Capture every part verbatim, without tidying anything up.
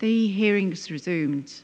The hearing is resumed.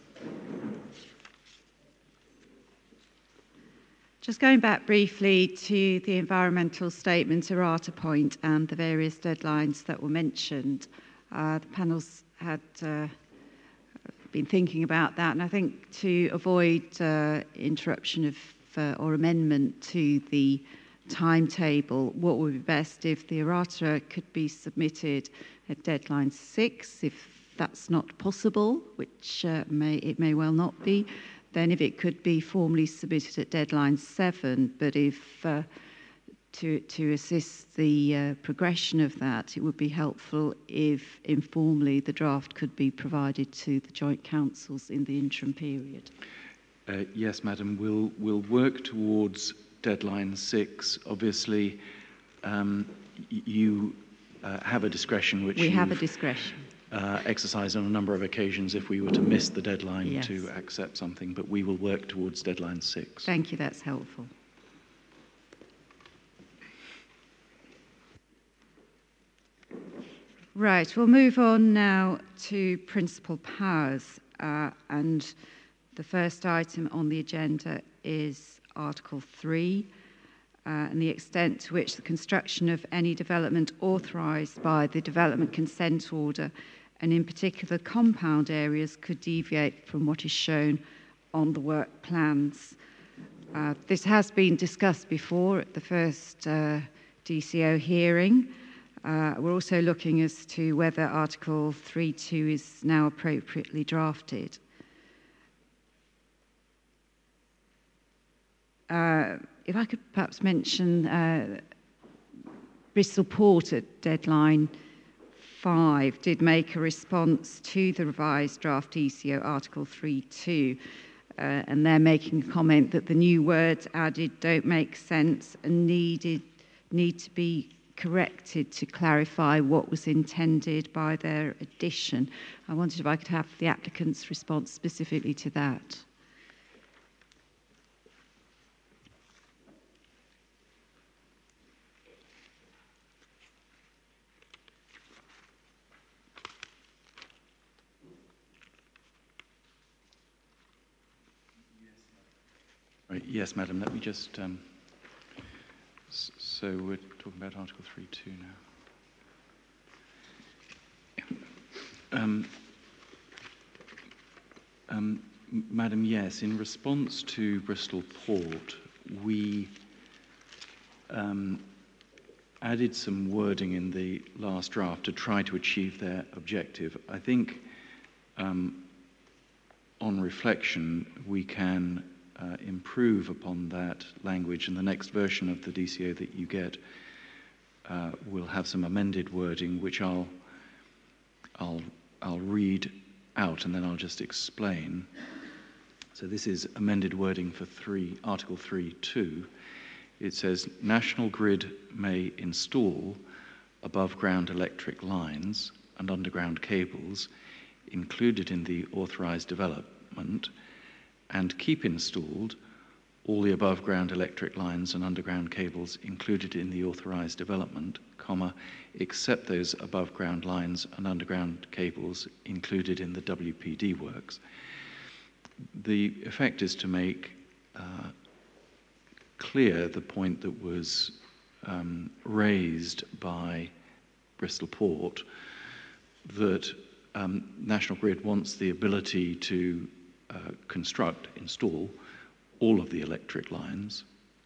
Just going back briefly to the environmental statement errata point and the various deadlines that were mentioned. Uh, the panel's had uh, been thinking about that, and I think to avoid uh, interruption of uh, or amendment to the timetable, what would be best if the errata could be submitted at deadline six, if that's not possible, which uh, may it may well not be, then if it could be formally submitted at deadline seven, but if uh, to, to assist the uh, progression of that, it would be helpful if informally the draft could be provided to the joint councils in the interim period. Uh, yes, Madam, we'll, we'll work towards deadline six. Obviously, um, you uh, have a discretion which we have a discretion. Uh, exercised on a number of occasions if we were to miss the deadline yes. to accept something, but we will work towards deadline six. Thank you, that's helpful. Right, we'll move on now to principal powers, uh, and the first item on the agenda is Article three, uh, and the extent to which the construction of any development authorised by the Development Consent Order, and in particular compound areas, could deviate from what is shown on the work plans. Uh, this has been discussed before at the first uh, D C O hearing. Uh, we're also looking as to whether Article three point two is now appropriately drafted. Uh, if I could perhaps mention uh, Bristol Port at deadline five did make a response to the revised draft E C O Article three point two, uh, and they're making a comment that the new words added don't make sense and needed need to be corrected to clarify what was intended by their addition. I wondered if I could have the applicant's response specifically to that. Right, yes, Madam, let me just... Um, so we're talking about Article three point two now. Um, um, Madam, yes, in response to Bristol Port, we um, added some wording in the last draft to try to achieve their objective. I think um, on reflection, we can Uh, improve upon that language, and the next version of the D C O that you get uh, will have some amended wording, which I'll I'll I'll read out, and then I'll just explain. So this is amended wording for three Article three point two. It says National Grid may install above-ground electric lines and underground cables included in the authorised development, and keep installed all the above-ground electric lines and underground cables included in the authorised development, comma, except those above-ground lines and underground cables included in the W P D works. The effect is to make uh, clear the point that was um, raised by Bristol Port, that um, National Grid wants the ability to Uh, construct, install all of the electric lines,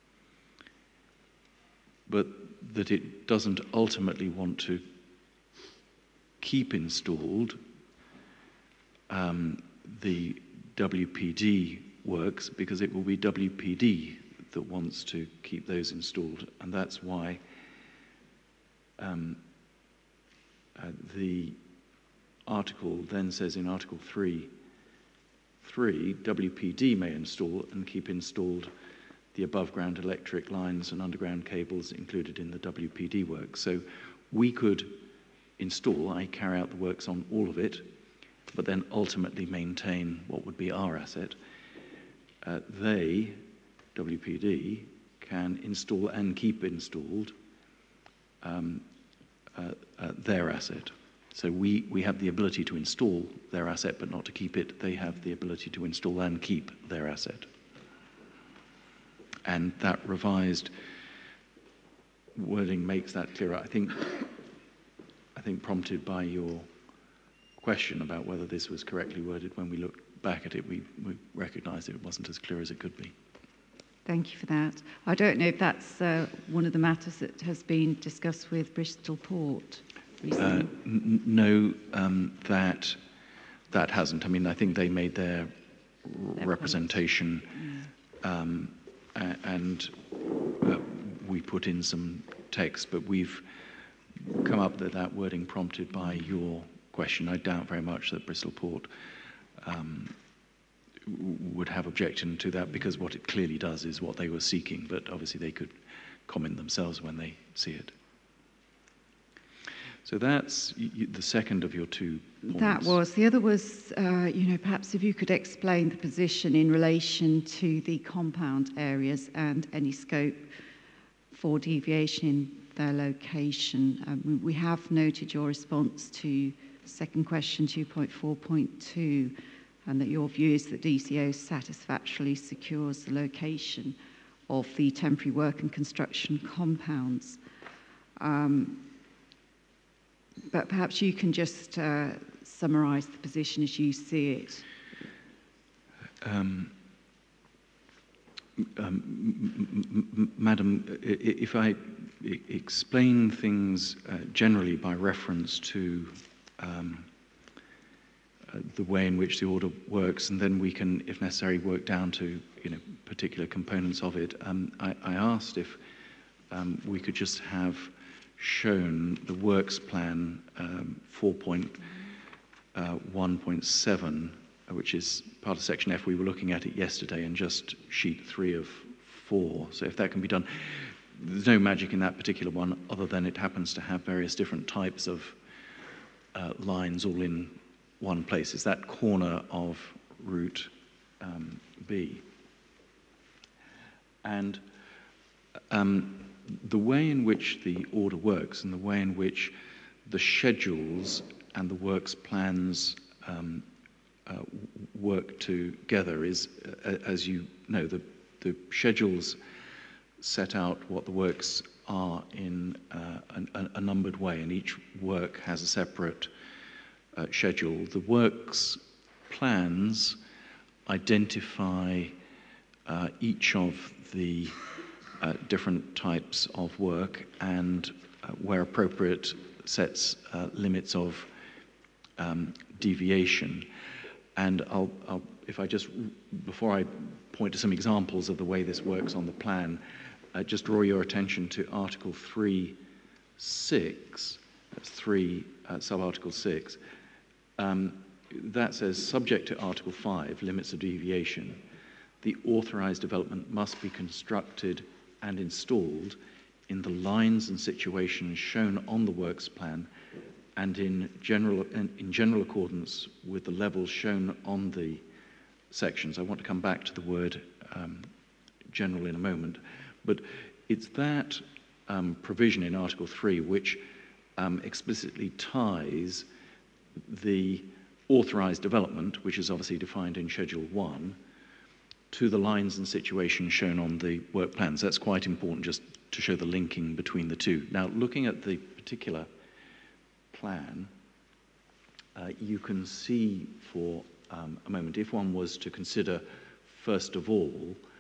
but that it doesn't ultimately want to keep installed um, the W P D works, because it will be W P D that wants to keep those installed, and that's why um, uh, the article then says in Article three Three, W P D may install and keep installed the above-ground electric lines and underground cables included in the W P D work. So we could install, I carry out the works on all of it, but then ultimately maintain what would be our asset. Uh, they, W P D, can install and keep installed um, uh, uh, their asset. So we, we have the ability to install their asset but not to keep it. They have the ability to install and keep their asset. And that revised wording makes that clearer. I think, I think prompted by your question about whether this was correctly worded, when we looked back at it, we, we recognised it wasn't as clear as it could be. Thank you for that. I don't know if that's uh, one of the matters that has been discussed with Bristol Port recently. Uh, n- no, um, that that hasn't. I mean, I think they made their, their representation, mm. um, a- and uh, we put in some text, but we've come up with that wording prompted by your question. I doubt very much that Bristol Port um, would have objection to that, because what it clearly does is what they were seeking, but obviously they could comment themselves when they see it. So that's the second of your two points. That was. The other was, uh, you know, perhaps if you could explain the position in relation to the compound areas and any scope for deviation in their location. Um, we have noted your response to second question two point four point two, and that your view is that D C O satisfactorily secures the location of the temporary work and construction compounds. Um, but perhaps you can just uh, summarise the position as you see it. Um, um, m- m- Madam, if I explain things uh, generally by reference to um, uh, the way in which the order works, and then we can, if necessary, work down to, you know, particular components of it. Um, I, I asked if um, we could just have shown the works plan um, four point one point seven, which is part of section F. We were looking at it yesterday, and just sheet three of four. So if that can be done, there's no magic in that particular one, other than it happens to have various different types of uh, lines all in one place. It's that corner of route um, B. And um, the way in which the order works, and the way in which the schedules and the works plans um, uh, work together is, uh, as you know, the, the schedules set out what the works are in uh, a, a numbered way, and each work has a separate uh, schedule. The works plans identify uh, each of the uh, different types of work, and uh, where appropriate sets uh, limits of um, deviation. And I'll, I'll, if I just, before I point to some examples of the way this works on the plan, uh, just draw your attention to Article three six, that's three, uh, sub-Article six. Um, that says, subject to Article five, limits of deviation, the authorized development must be constructed and installed in the lines and situations shown on the works plan, and in general, in general accordance with the levels shown on the sections. I want to come back to the word um, general in a moment, but it's that um, provision in Article three which um, explicitly ties the authorized development, which is obviously defined in Schedule one, to the lines and situations shown on the work plans. That's quite important, just to show the linking between the two. Now, looking at the particular plan, uh, you can see for um, a moment, if one was to consider, first of all,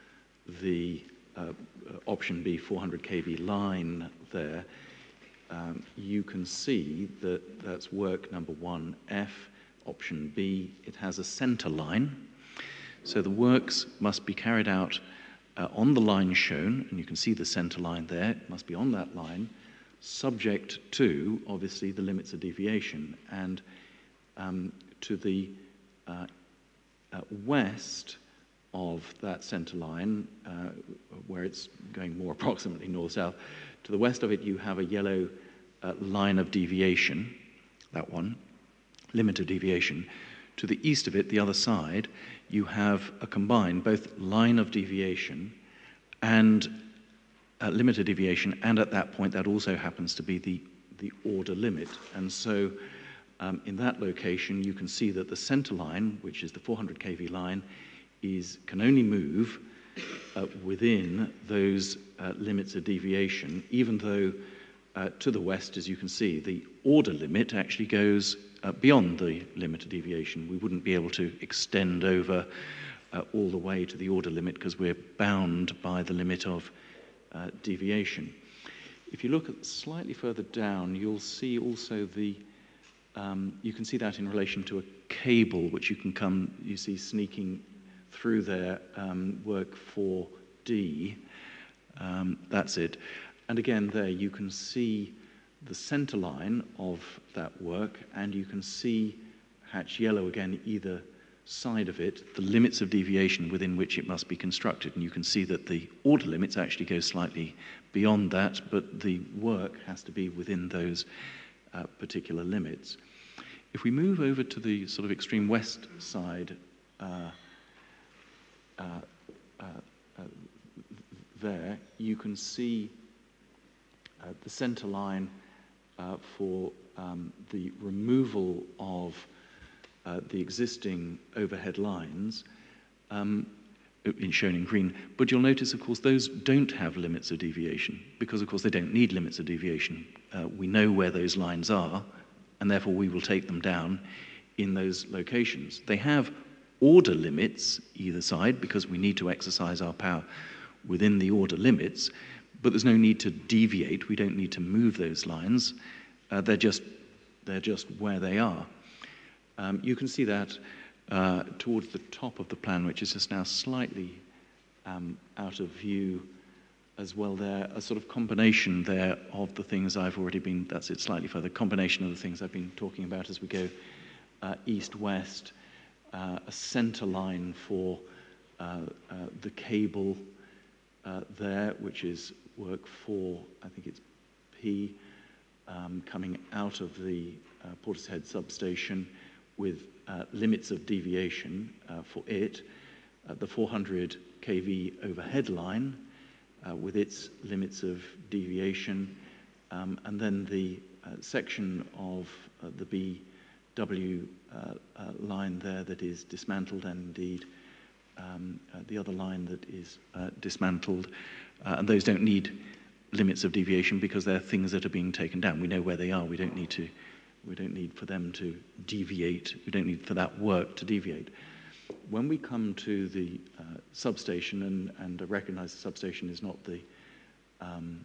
the uh, option B, four hundred K V line there, um, you can see that that's work number one F, option B. It has a center line. So the works must be carried out uh, on the line shown, and you can see the center line there. It must be on that line, subject to, obviously, the limits of deviation. And um, to the uh, uh, west of that center line, uh, where it's going more approximately north-south, to the west of it you have a yellow uh, line of deviation, that one, limit of deviation. To the east of it, the other side, you have a combined both line of deviation and uh, limit of deviation, and at that point that also happens to be the, the order limit. And so Um, in that location, you can see that the center line, which is the four hundred k V line, is, can only move uh, within those uh, limits of deviation, even though uh, to the west, as you can see, the order limit actually goes uh, beyond the limit of deviation. We wouldn't be able to extend over uh, all the way to the order limit because we're bound by the limit of uh, deviation. If you look at slightly further down, you'll see also the Um, you can see that in relation to a cable, which you can come, you see sneaking through there, um, work four D. Um, that's it. And again, there you can see the center line of that work, and you can see hatch yellow again, either side of it, the limits of deviation within which it must be constructed. And you can see that the order limits actually go slightly beyond that, but the work has to be within those Uh, particular limits. If we move over to the sort of extreme west side, uh, uh, uh, uh, there, you can see uh, the center line uh, for um, the removal of uh, the existing overhead lines, um, in shown in green. But you'll notice, of course, those don't have limits of deviation because, of course, they don't need limits of deviation. Uh, we know where those lines are, and therefore we will take them down in those locations. They have order limits either side because we need to exercise our power within the order limits, but there's no need to deviate. We don't need to move those lines. Uh, they're just they're just where they are. Um, you can see that uh, towards the top of the plan, which is just now slightly um, out of view as well there, a sort of combination there of the things I've already been, that's it slightly further, combination of the things I've been talking about as we go uh, east-west, uh, a center line for uh, uh, the cable uh, there, which is work for, I think it's P, um, coming out of the uh, Portishead substation with uh, limits of deviation uh, for it, uh, the four hundred k V overhead line, Uh, with its limits of deviation, um, and then the uh, section of uh, the B W uh, uh, line there that is dismantled, and indeed um, uh, the other line that is uh, dismantled, uh, and those don't need limits of deviation because they're things that are being taken down. We know where they are. We don't need to. We don't need for them to deviate. We don't need for that work to deviate. When we come to the uh, substation, and, and I recognize the substation is not the um,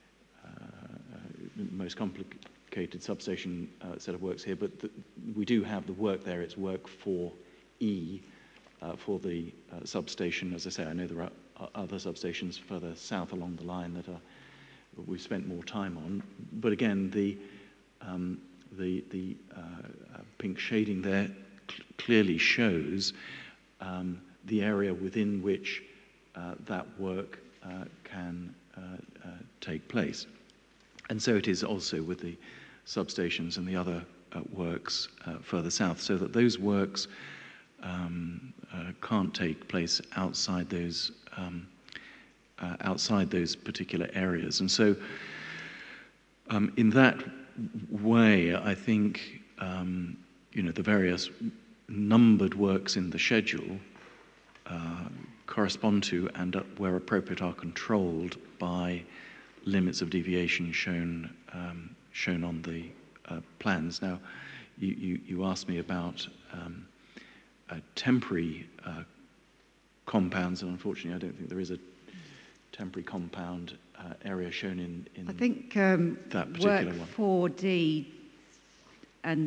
uh, most complicated substation uh, set of works here, but the, we do have the work there. It's work for E uh, for the uh, substation. As I say, I know there are other substations further south along the line that are, we've spent more time on. But again, the, um, the, the uh, uh, pink shading there clearly shows um, the area within which uh, that work uh, can uh, uh, take place. And so it is also with the substations and the other uh, works uh, further south, so that those works um, uh, can't take place outside those um, uh, outside those particular areas. And so um, in that way, I think um, you know, the various numbered works in the schedule uh, correspond to and, uh, where appropriate, are controlled by limits of deviation shown um, shown on the uh, plans. Now, you, you, you asked me about um, uh, temporary uh, compounds, and unfortunately, I don't think there is a temporary compound uh, area shown in, in I think um, that particular work one. four D and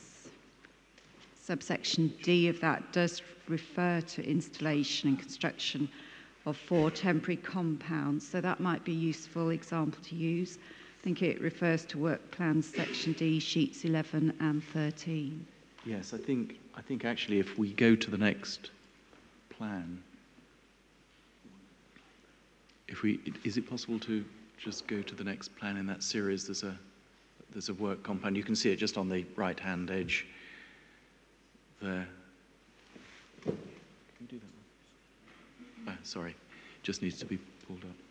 subsection D of that does refer to installation and construction of four temporary compounds, so that might be a useful example to use. I think it refers to work plans section D, sheets eleven and thirteen. Yes, I think, I think actually if we go to the next plan, if we, is it possible to just go to the next plan in that series? There's a, there's a work compound. You can see it just on the right-hand edge there. Can you do that? Ah, sorry, just needs to be pulled up.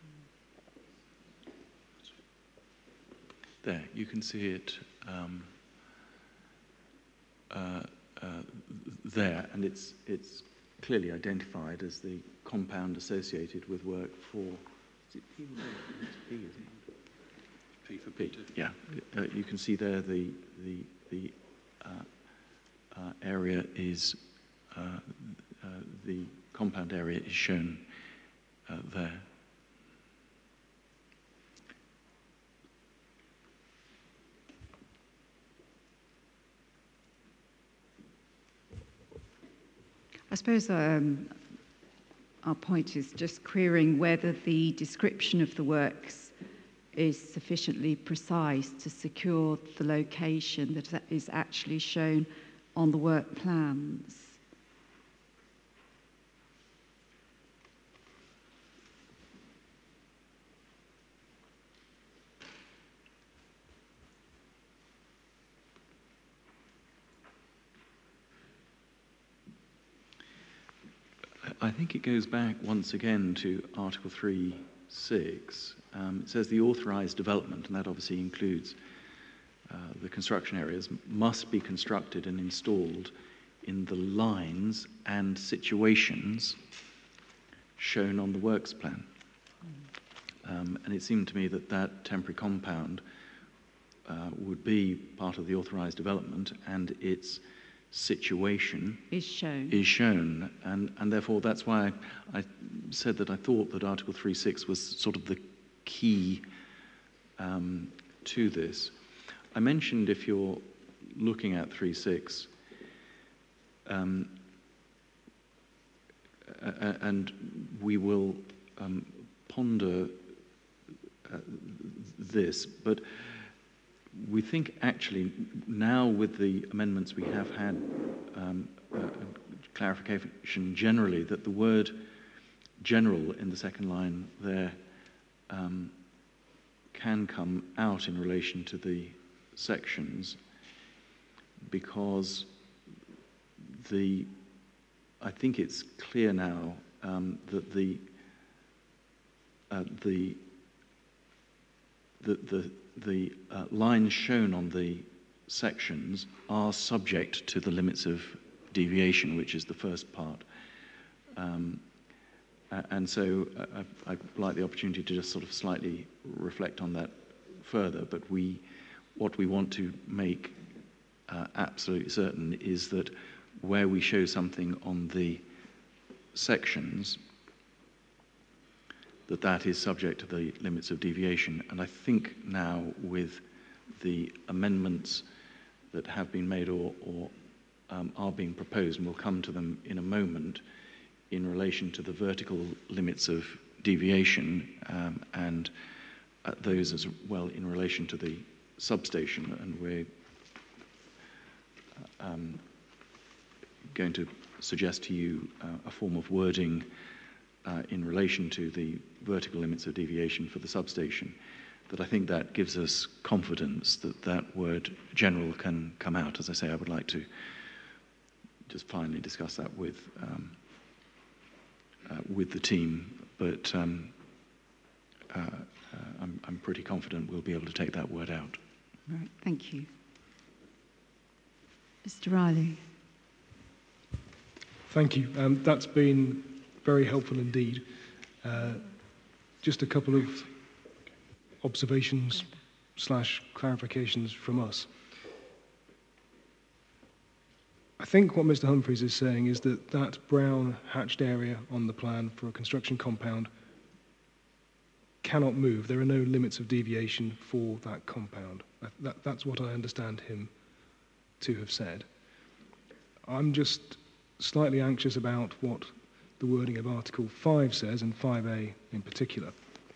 There, you can see it um, uh, uh, there, and it's, it's clearly identified as the compound associated with work for, is it P or no? It's P, isn't it? P for P, Peter. yeah. Uh, you can see there the, the, the uh, uh, area is, uh, uh, the compound area is shown uh, there. I suppose um, our point is just querying whether the description of the works is sufficiently precise to secure the location that is actually shown on the work plans. I think it goes back once again to Article three point six. Um, it says the authorised development, and that obviously includes uh, the construction areas, must be constructed and installed in the lines and situations shown on the works plan. Um, and it seemed to me that that temporary compound uh, would be part of the authorised development, and its situation is shown. is shown, and, and therefore that's why I, I said that I thought that Article three point six was sort of the key um, to this. I mentioned, if you're looking at three point six, um, and we will um, ponder uh, this, but we think actually now with the amendments we have had um, uh, clarification generally that the word general in the second line there um, can come out in relation to the sections, because the I think it's clear now um, that the uh, the the the the uh, lines shown on the sections are subject to the limits of deviation, which is the first part. Um, and so uh, I'd like the opportunity to just sort of slightly reflect on that further, but we, what we want to make uh, absolutely certain is that where we show something on the sections, that that is subject to the limits of deviation. And I think now with the amendments that have been made or, or um, are being proposed, and we'll come to them in a moment, in relation to the vertical limits of deviation um, and uh, those as well in relation to the substation, and we're um, going to suggest to you uh, a form of wording Uh, in relation to the vertical limits of deviation for the substation, that I think that gives us confidence that that word general can come out. As I say, I would like to just finally discuss that with um, uh, with the team, but um, uh, uh, I'm, I'm pretty confident we'll be able to take that word out. Right, thank you. Mister Riley. Thank you. Um, that's been very helpful indeed. Uh, just a couple of observations slash clarifications from us. I think what Mister Humphreys is saying is that that brown hatched area on the plan for a construction compound cannot move. There are no limits of deviation for that compound. That, that's what I understand him to have said. I'm just slightly anxious about what the wording of Article five says, and five A in particular.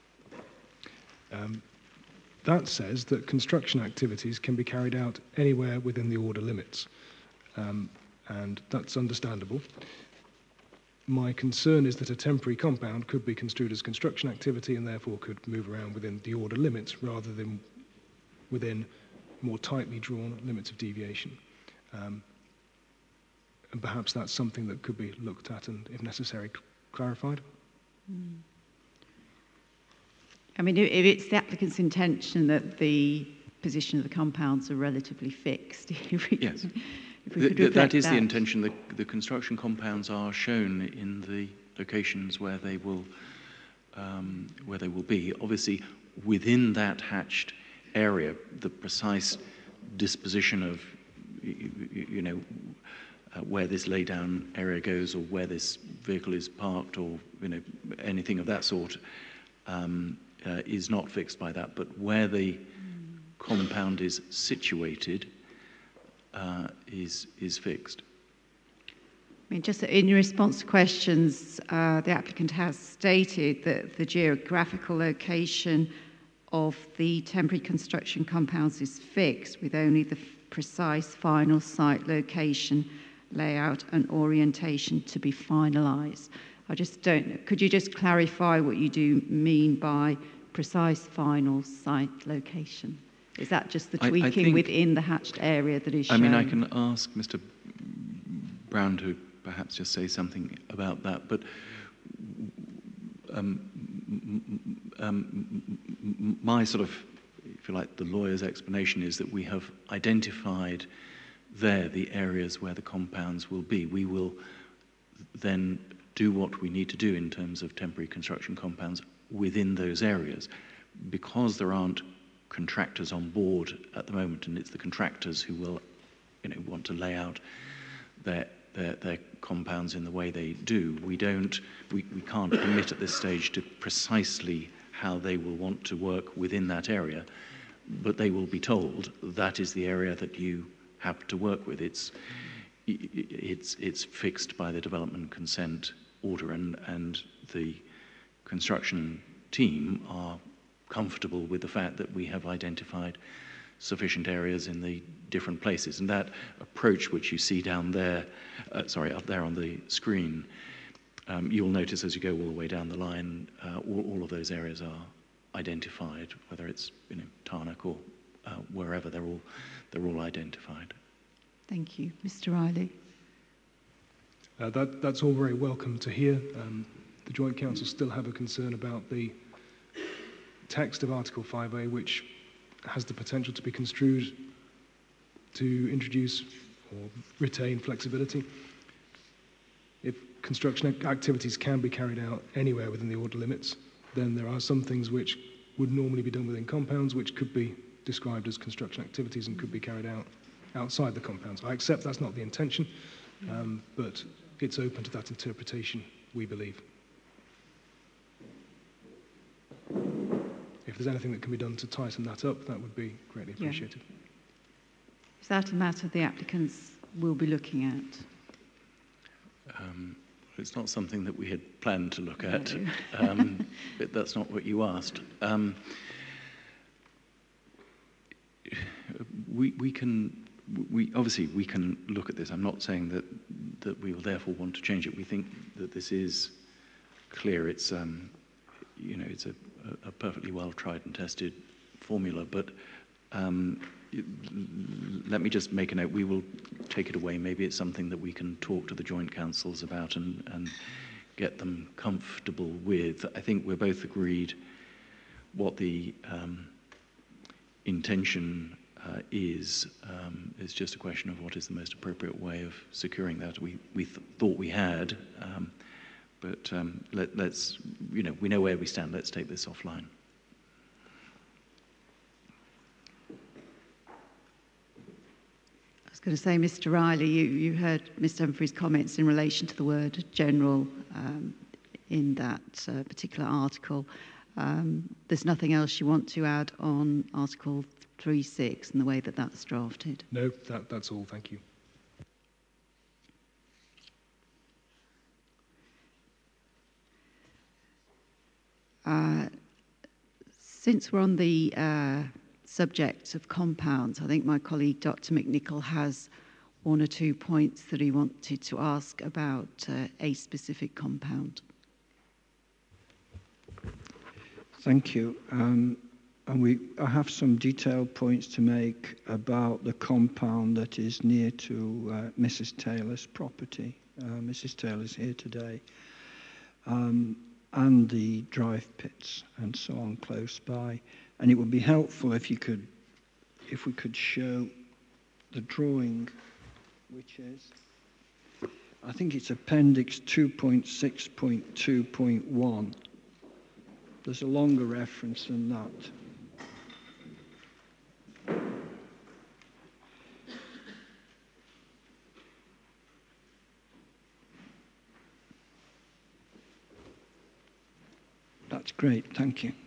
Um, that says that construction activities can be carried out anywhere within the order limits, um, and that's understandable. My concern is that a temporary compound could be construed as construction activity and therefore could move around within the order limits rather than within more tightly drawn limits of deviation. Um, And perhaps that's something that could be looked at and, if necessary, clarified. Mm. I mean, if it's the applicant's intention that the position of the compounds are relatively fixed, yes. if we The, could the, reflect that is that. the intention. The, the construction compounds are shown in the locations where they will um, where they will be. Obviously, within that hatched area, the precise disposition of you, you know uh, where this laydown area goes, or where this vehicle is parked, or you know anything of that sort, um, uh, is not fixed by that. But where the mm. compound is situated uh, is is fixed. I mean, just in response to questions, uh, the applicant has stated that the geographical location of the temporary construction compounds is fixed, with only the precise final site location, layout and orientation to be finalised. I just don't know. Could you just clarify what you do mean by precise final site location? Is that just the tweaking I, I think, within the hatched area that is shown? I mean, I can ask Mister Brown to perhaps just say something about that, but um, um, my sort of, if you like, the lawyer's explanation is that we have identified there the areas where the compounds will be. We will then do what we need to do in terms of temporary construction compounds within those areas. Because there aren't contractors on board at the moment, and it's the contractors who will, you know, want to lay out their Their, their compounds in the way they do. We don't, we, we can't commit at this stage to precisely how they will want to work within that area, but they will be told that is the area that you have to work with. It's, it's, it's fixed by the development consent order, and, and the construction team are comfortable with the fact that we have identified sufficient areas in the different places. And that approach which you see down there, uh, sorry, up there on the screen, um, you'll notice as you go all the way down the line, uh, all, all of those areas are identified, whether it's, you know, Tarnock or uh, wherever, they're all, they're all identified. Thank you. Mister Riley. Uh, that, that's all very welcome to hear. Um, the Joint Council still have a concern about the text of Article five A, which has the potential to be construed to introduce or retain flexibility. If construction activities can be carried out anywhere within the order limits, then there are some things which would normally be done within compounds which could be described as construction activities and could be carried out outside the compounds. I accept that's not the intention, um, but it's open to that interpretation, we believe. If there's anything that can be done to tighten that up, that would be greatly appreciated. Yeah. Is that a matter the applicants will be looking at? Um, it's not something that we had planned to look at, no. um, but that's not what you asked. Um, we, we can, we, obviously we can look at this. I'm not saying that, that we will therefore want to change it. We think that this is clear. It's, um, you know, it's a, a perfectly well tried and tested formula, but um, let me just make a note. We will take it away. Maybe it's something that we can talk to the joint councils about and, and get them comfortable with. I think we're both agreed what the um, intention uh, is. Um, it's just a question of what is the most appropriate way of securing that. We, we th- thought we had, um, but um, let, let's, you know, we know where we stand. Let's take this offline. I was going to say, Mister Riley, you, you heard Mister Humphrey's comments in relation to the word general um, in that uh, particular article. Um, there's nothing else you want to add on Article three six and the way that that's drafted? No, that, that's all. Thank you. Uh, since we're on the uh, subject of compounds, I think my colleague Doctor McNichol has one or two points that he wanted to ask about uh, a specific compound. Thank you. Um, and we, I have some detailed points to make about the compound that is near to uh, Missus Taylor's property. Uh, Missus Taylor's here today. Um, and the drive pits and so on close by. And it would be helpful if you could, if we could show the drawing which is, I think it's Appendix two point six point two point one. There's a longer reference than that. That's great, thank you.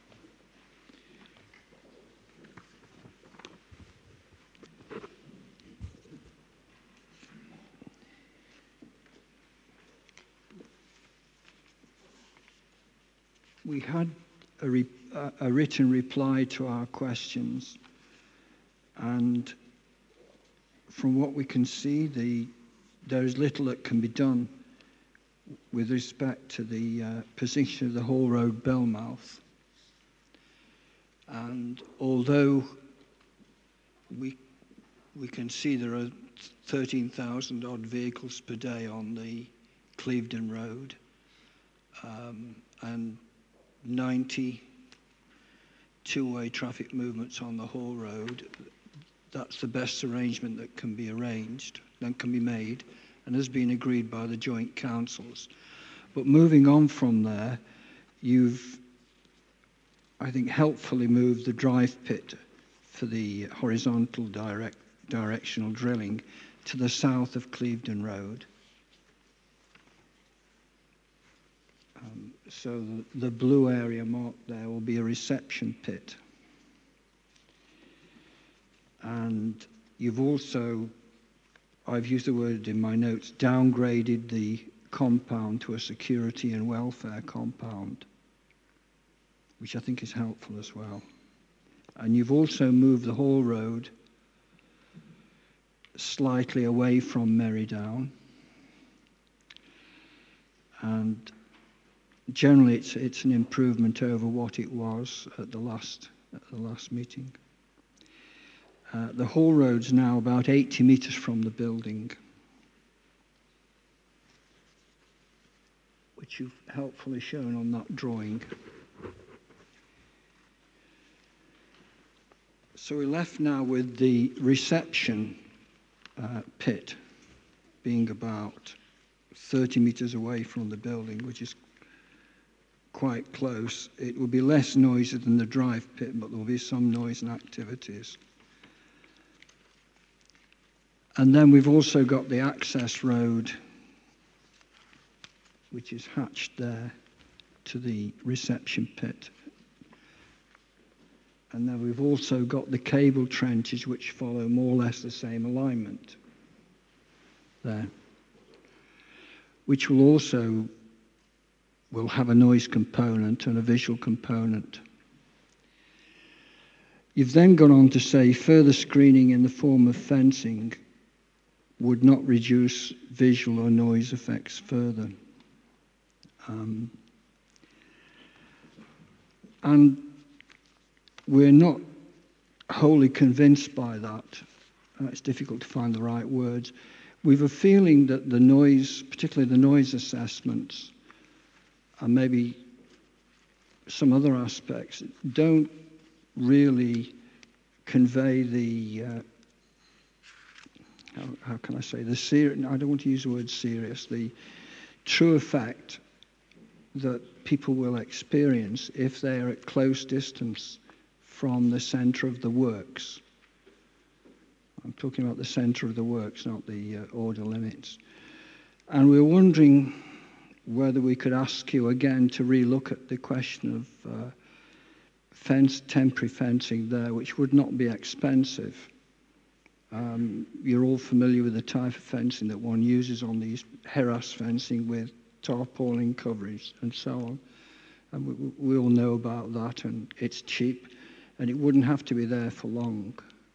We had a, re, a, a written reply to our questions, and from what we can see, the, there is little that can be done with respect to the uh, position of the Hall Road Bellmouth. And although we, we can see there are thirteen thousand odd vehicles per day on the Clevedon Road, um, and ninety two-way traffic movements on the Hall Road, that's the best arrangement that can be arranged, that can be made, and has been agreed by the joint councils. But moving on from there, you've, I think, helpfully moved the drive pit for the horizontal direct, directional drilling to the south of Clevedon Road. Um, so the, the blue area marked there will be a reception pit. And you've also, I've used the word in my notes, downgraded the compound to a security and welfare compound, which I think is helpful as well. And you've also moved the Hall Road slightly away from Merrydown. And generally it's, it's an improvement over what it was at the last, at the last meeting. Uh, the Hall Road's now about eighty metres from the building, which you've helpfully shown on that drawing. So we're left now with the reception uh, pit being about thirty metres away from the building, which is quite close. It will be less noisy than the drive pit, but there will be some noise and activities. And then we've also got the access road, which is hatched there to the reception pit. And then we've also got the cable trenches, which follow more or less the same alignment there, which will also will have a noise component and a visual component. You've then gone on to say further screening in the form of fencing would not reduce visual or noise effects further. Um, and we're not wholly convinced by that. Uh, it's difficult to find the right words. We've a feeling that the noise, particularly the noise assessments, and maybe some other aspects, don't really convey the, uh, how, how can I say, the serious, I don't want to use the word serious, the true effect that people will experience if they are at close distance from the centre of the works. I'm talking about the centre of the works, not the uh, order limits. And we're wondering whether we could ask you again to relook at the question of uh, fence, temporary fencing there, which would not be expensive. Um, you're all familiar with the type of fencing that one uses on these herass fencing with tarpaulin coverage and so on. And we, we all know about that, and it's cheap, and it wouldn't have to be there for long.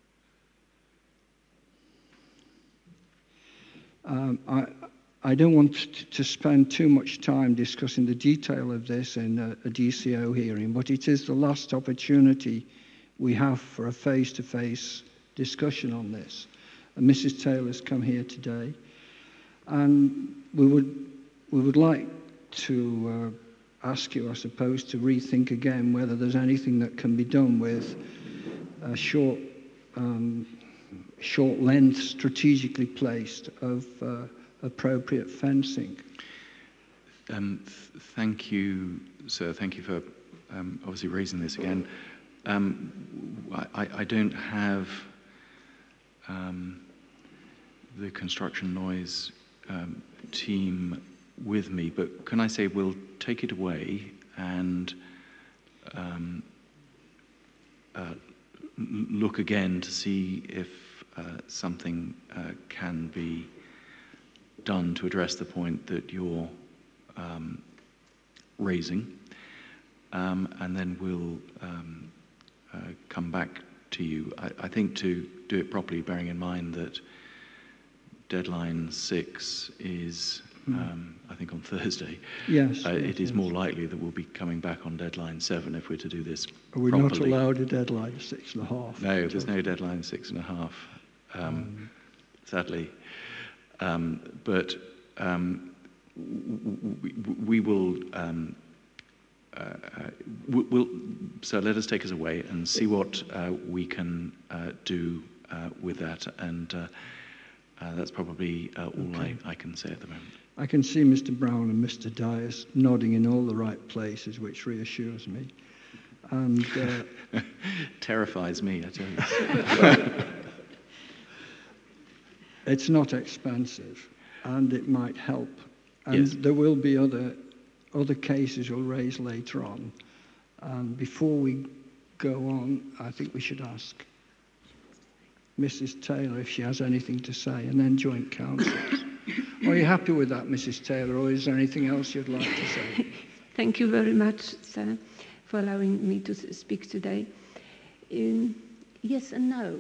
Um, I, I don't want to spend too much time discussing the detail of this in a, a D C O hearing, but it is the last opportunity we have for a face-to-face discussion on this. And Missus Taylor's come here today, and we would we would like to uh, ask you, I suppose, to rethink again whether there's anything that can be done with a short um, short length strategically placed of uh, appropriate fencing? Um, th- thank you, sir. Thank you for um, obviously raising this again. Um, I, I don't have um, the construction noise um, team with me, but can I say we'll take it away and um, uh, look again to see if uh, something uh, can be done to address the point that you're um, raising, um, and then we'll um, uh, come back to you. I, I think to do it properly, bearing in mind that deadline six is, um, I think, on Thursday. Yes. Uh, yes it is yes. more likely that we'll be coming back on deadline seven if we're to do this Are we properly. not allowed a deadline of six and a half? No, there's no deadline six and a half, um, um. sadly. Um, but um, we, we will, um, uh, we'll, so let us take us away and see what uh, we can uh, do uh, with that. And uh, uh, that's probably uh, all okay. I, I can say at the moment. I can see Mister Brown and Mister Dyers nodding in all the right places, which reassures me. And uh, terrifies me, I tell you. It's not expensive, and it might help. And yes. there will be other other cases we'll raise later on. And before we go on, I think we should ask Missus Taylor if she has anything to say, and then joint counsels. Are you happy with that, Missus Taylor, or is there anything else you'd like to say? Thank you very much, sir, for allowing me to speak today. Um, yes and no.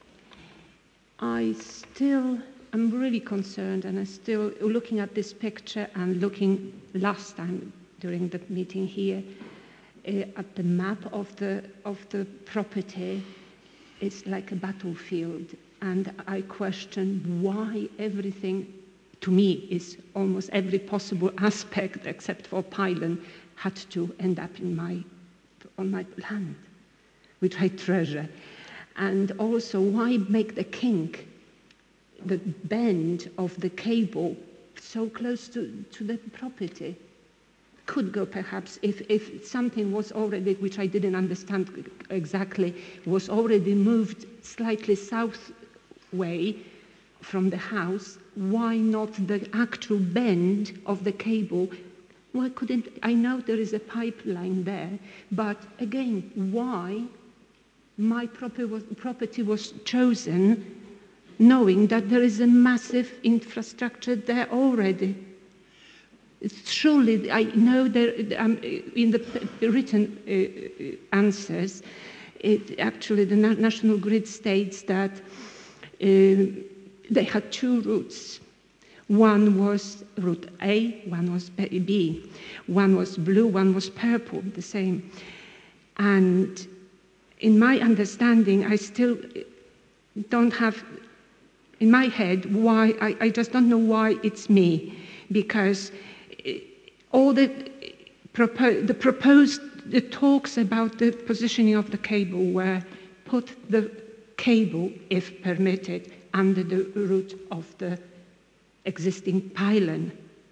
I still am really concerned, and I'm still looking at this picture and looking last time during the meeting here uh, at the map of the of the property. It's like a battlefield, and I question why everything, to me, is almost every possible aspect except for pylon had to end up in my on my land, which I treasure. And also, why make the kink, the bend of the cable, so close to, to the property? Could go perhaps if, if something was already, which I didn't understand exactly, was already moved slightly south way from the house, why not the actual bend of the cable? Why couldn't, I know there is a pipeline there, but again, why my property was chosen knowing that there is a massive infrastructure there already? Surely, I know there, um, in the written uh, answers, it, actually the National Grid states that uh, they had two routes. One was route A, one was B. One was blue, one was purple, the same. And in my understanding, I still don't have in my head why, I, I just don't know why it's me, because all the, propo the proposed the talks about the positioning of the cable were put the cable, if permitted, under the root of the existing pylon.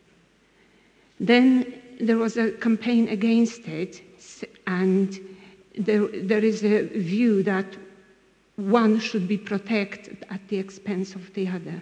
Then there was a campaign against it, and there, there is a view that one should be protected at the expense of the other.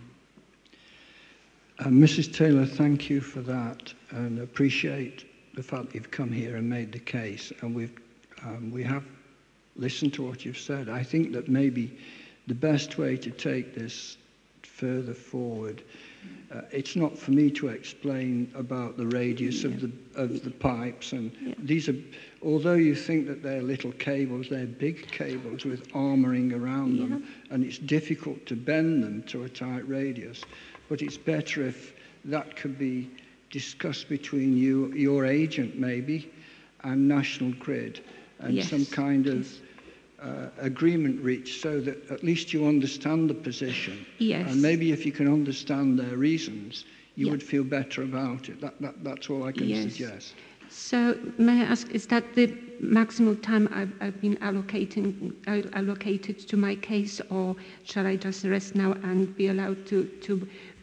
Uh, Missus Taylor, thank you for that, and appreciate the fact that you've come here and made the case, and we've, um, we have listened to what you've said. I think that maybe the best way to take this further forward, uh, it's not for me to explain about the radius yeah. of the of the pipes, and yeah. these are, although you think that they're little cables, they're big cables with armouring around yeah. them, and it's difficult to bend them to a tight radius. But it's better if that could be discussed between you, your agent maybe, and National Grid, and yes. some kind of uh, agreement reached, so that at least you understand the position. Yes. And maybe if you can understand their reasons, you yeah. would feel better about it. That, that, that's all I can yes. suggest. So may I ask, is that the maximum time I've, I've been allocating, allocated to my case, or shall I just rest now and be allowed to, to,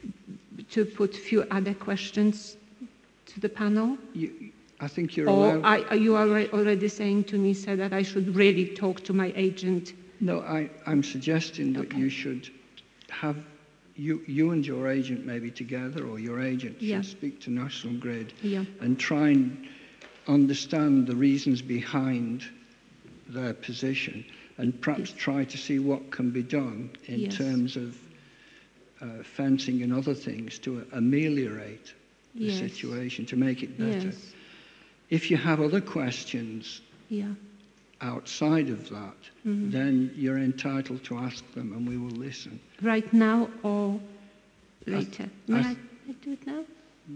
to put a few other questions to the panel? You, I think you're or allowed... I, are you already saying to me, sir, that I should really talk to my agent? No, I, I'm suggesting that Okay. you should have, you, you and your agent maybe together, or your agent Yeah. should speak to National Grid Yeah. and try and understand the reasons behind their position, and perhaps Yes. try to see what can be done in Yes. terms of uh, fencing and other things to ameliorate the Yes. situation, to make it better. Yes. If you have other questions Yeah. outside of that, Mhm. then you're entitled to ask them and we will listen. Right now or later? I May I, th- I do it now?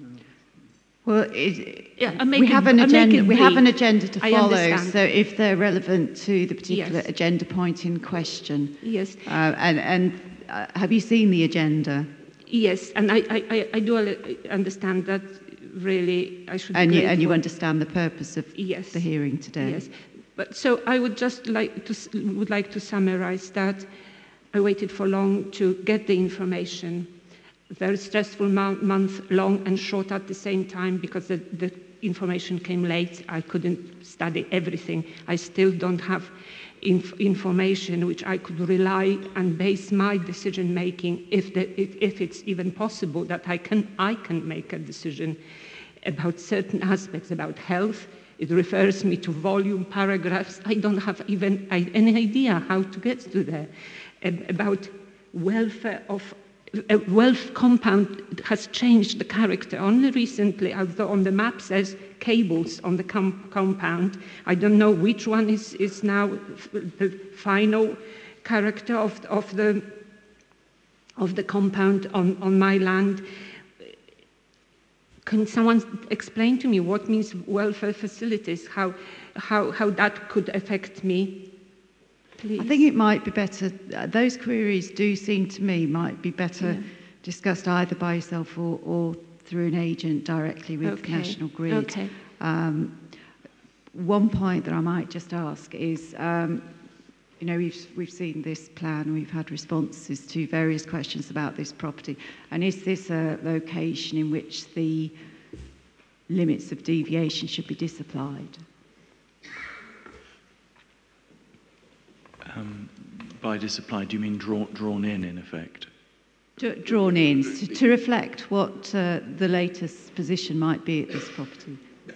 Well, it, Yeah, I make we it- have an I make agenda. it We have an brief. agenda to I follow. understand. So, if they're relevant to the particular Yes. agenda point in question, Yes. uh, and and uh, have you seen the agenda? Yes, and I, I, I- I do understand that really I should And be you, and you grateful. understand the purpose of Yes. the hearing today? Yes, but so I would just like to s- would like to summarize that I waited for long to get the information. Very stressful mo- month, long and short at the same time, because the, the information came late. I couldn't study everything. I still don't have inf- information which I could rely and base my decision making, if, the, if, if it's even possible that I can I can make a decision about certain aspects about health. It refers me to volume paragraphs. I don't have even I, any idea how to get to there. Ab- about welfare of a wealth compound has changed the character only recently, although on the map says cables on the com- compound. I don't know which one is, is now f- the final character of, of, the, of the compound on, on my land. Can someone explain to me what means welfare facilities, how, how, how that could affect me? Please. I think it might be better, uh, those queries do seem to me might be better Yeah. discussed either by yourself or, or through an agent directly with Okay. National Grid. Okay. Um, one point that I might just ask is, um, you know, we've, we've seen this plan, we've had responses to various questions about this property, and is this a location in which the limits of deviation should be disapplied? Um, by disapplied, do you mean draw, drawn in, in effect? D- drawn in to, to reflect what uh, the latest position might be at this property.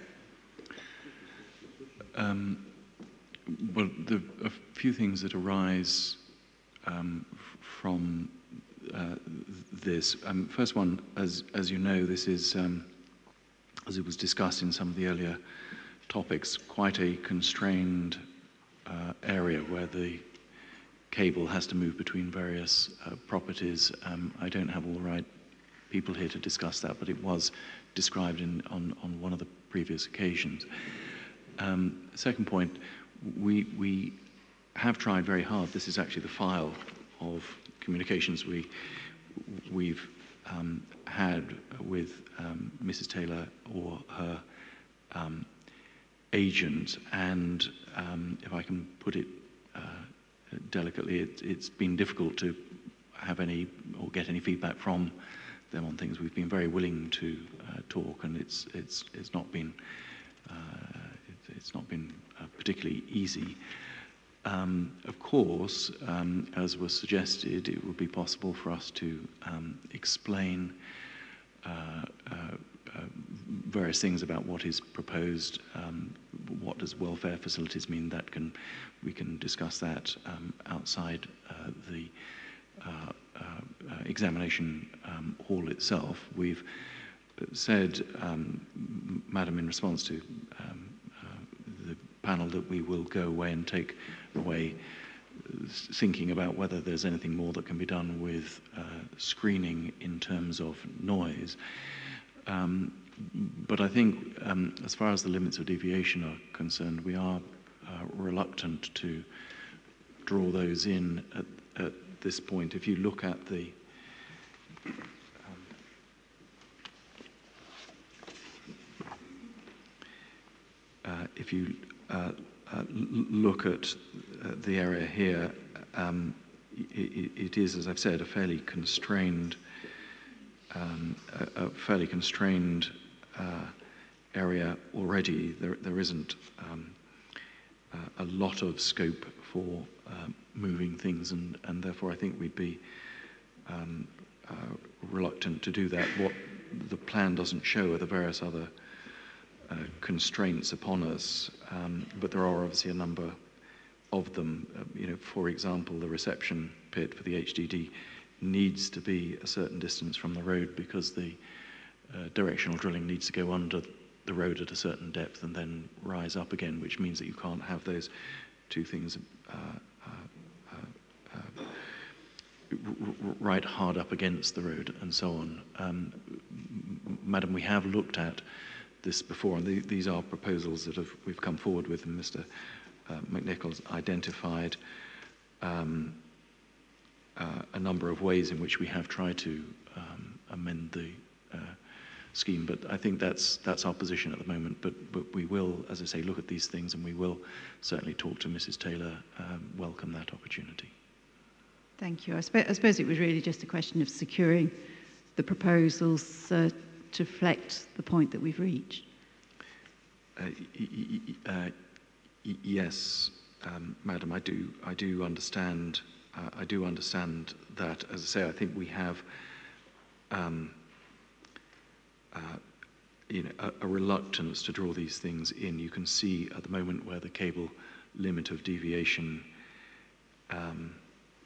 Um, well, there are a few things that arise um, f- from uh, this. Um, first one, as, as you know, this is, um, as it was discussed in some of the earlier topics, quite a constrained uh, area where the cable has to move between various uh, properties. Um, I don't have all the right people here to discuss that, but it was described in, on, on one of the previous occasions. Um, second point, we, we have tried very hard. This is actually the file of communications we, we've um, had with um, Missus Taylor or her um, agent, and um, if I can put it uh, delicately, it, it's been difficult to have any or get any feedback from them on things. We've been very willing to uh, talk, and it's it's it's not been uh, it, it's not been uh, particularly easy. Um, of course, um, as was suggested, it would be possible for us to um, explain uh, uh, uh, various things about what is proposed. Um, what does welfare facilities mean? That can we can discuss that um, outside uh, the uh, uh, uh, examination um, hall itself. We've said, um, Madam, in response to um, uh, the panel, that we will go away and take away thinking about whether there's anything more that can be done with uh, screening in terms of noise. Um, but I think um, as far as the limits of deviation are concerned, we are uh, reluctant to draw those in at, at this point. If you look at the um, uh, if you uh, uh, l- look at uh, the area here, um, it, it is, as I've said, a fairly constrained, um, a, a fairly constrained uh, area already. There, there isn't um, uh, a lot of scope for uh, moving things, and, and therefore I think we'd be um, uh, reluctant to do that. What the plan doesn't show are the various other uh, constraints upon us, um, but there are obviously a number of them. Uh, you know, for example, the reception pit for the H D D needs to be a certain distance from the road because the uh, directional drilling needs to go under the road at a certain depth and then rise up again, which means that you can't have those two things uh, uh, uh, uh, r- right hard up against the road and so on. Um, m- Madam, we have looked at this before, and the, these are proposals that have, we've come forward with, and Mister Uh, McNichol's identified um, uh, a number of ways in which we have tried to um, amend the uh, scheme, but I think that's that's our position at the moment. But but we will, as I say, look at these things, and we will certainly talk to Missus Taylor. Um, welcome that opportunity. Thank you. I, sp- I suppose it was really just a question of securing the proposals uh, to reflect the point that we've reached. Uh, y- y- y- uh, y- yes, um, Madam, I do. I do understand. Uh, I do understand that. As I say, I think we have, um, uh, you know, a, a reluctance to draw these things in. You can see at the moment where the cable limit of deviation um,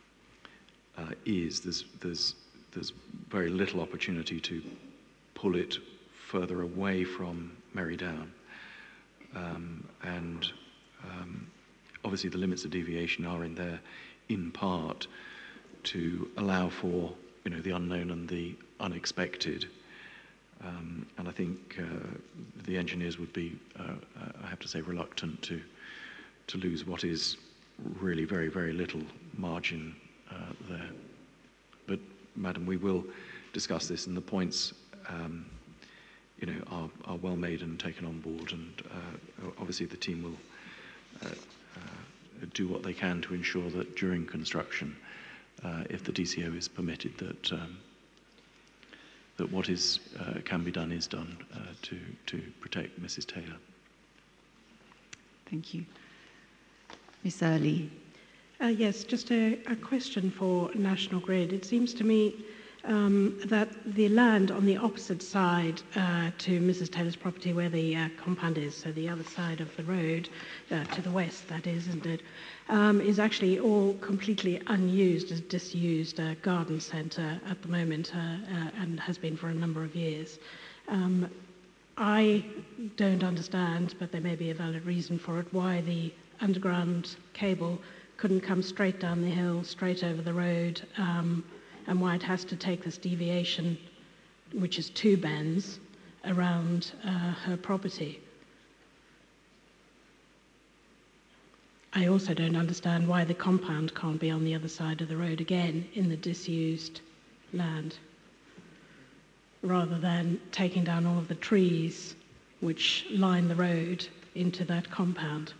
uh, is. There's there's there's very little opportunity to pull it further away from Merrydown, um, and um, obviously the limits of deviation are in there in part to allow for, you know, the unknown and the unexpected. Um, and I think uh, the engineers would be, uh, uh, I have to say, reluctant to to lose what is really very, very little margin uh, there. But, Madam, we will discuss this, and the points, um, you know, are, are well made and taken on board, and uh, obviously the team will uh, uh, do what they can to ensure that during construction, uh, if the D C O is permitted, that um, that what is uh, can be done is done uh, to to protect Missus Taylor. Thank you. Miz Early. Uh, yes, just a, a question for National Grid. It seems to me um, that the land on the opposite side uh, to Missus Taylor's property, where the uh, compound is, so the other side of the road, uh, to the west, that is, isn't it, um, is actually all completely unused, as disused uh, garden centre at the moment, uh, uh, and has been for a number of years. Um, I don't understand, but there may be a valid reason for it, why the underground cable couldn't come straight down the hill, straight over the road, um, and why it has to take this deviation, which is two bends, around uh, her property. I also don't understand why the compound can't be on the other side of the road again in the disused land, rather than taking down all of the trees which line the road into that compound.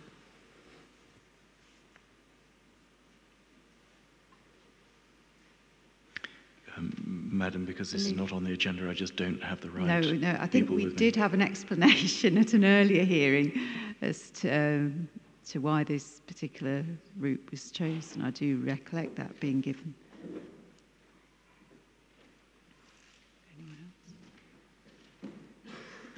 Um, Madam, because this is not on the agenda, I just don't have the right. No, no. I think we did me. have an explanation at an earlier hearing as to um, to why this particular route was chosen. I do recollect that being given. Anyone else?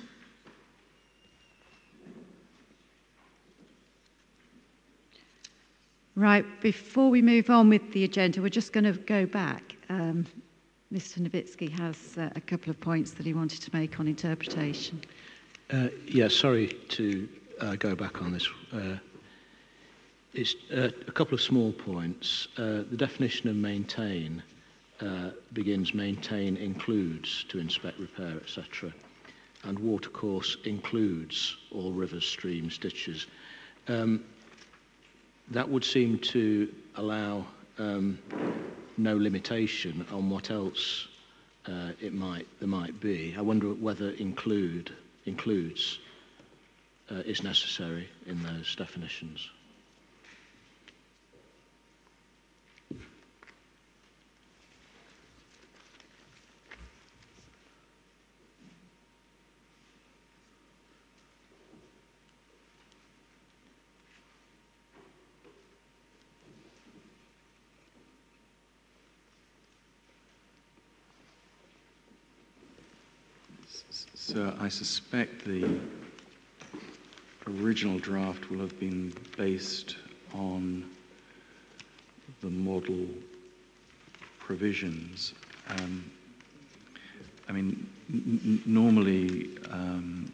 Right. Before we move on with the agenda, we're just going to go back. Um, Mister Nowitzki has uh, a couple of points that he wanted to make on interpretation. Uh, yeah, sorry to uh, go back on this. Uh, it's uh, a couple of small points. Uh, the definition of maintain uh, begins maintain includes to inspect, repair, et cetera. And watercourse includes all rivers, streams, ditches. Um, that would seem to allow um, no limitation on what else uh, it might there might be. I wonder whether include includes uh, is necessary in those definitions. So I suspect the original draft will have been based on the model provisions. Um, I mean, n- n- normally um,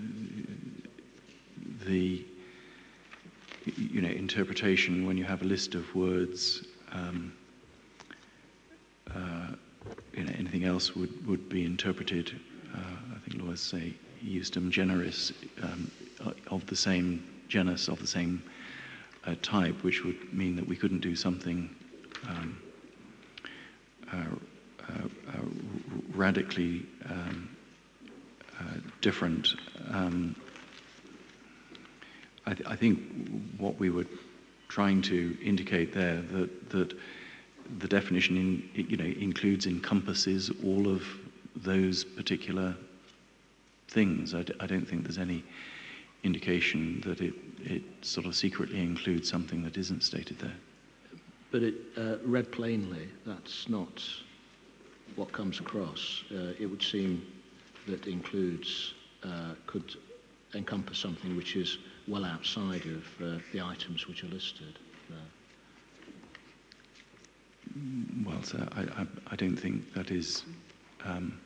the you know interpretation when you have a list of words, um, uh, you know, anything else would, would be interpreted. Uh, I think lawyers say justum generis, um, of the same genus, of the same uh, type, which would mean that we couldn't do something um, uh, uh, uh, radically um, uh, different. Um, I, th- I think what we were trying to indicate there that that the definition in, you know includes encompasses all of those particular things. I, d- I don't think there's any indication that it, it sort of secretly includes something that isn't stated there. But it, uh, read plainly, that's not what comes across. Uh, it would seem that includes, uh, could encompass something which is well outside of uh, the items which are listed there. Well, sir, I, I, I don't think that is um,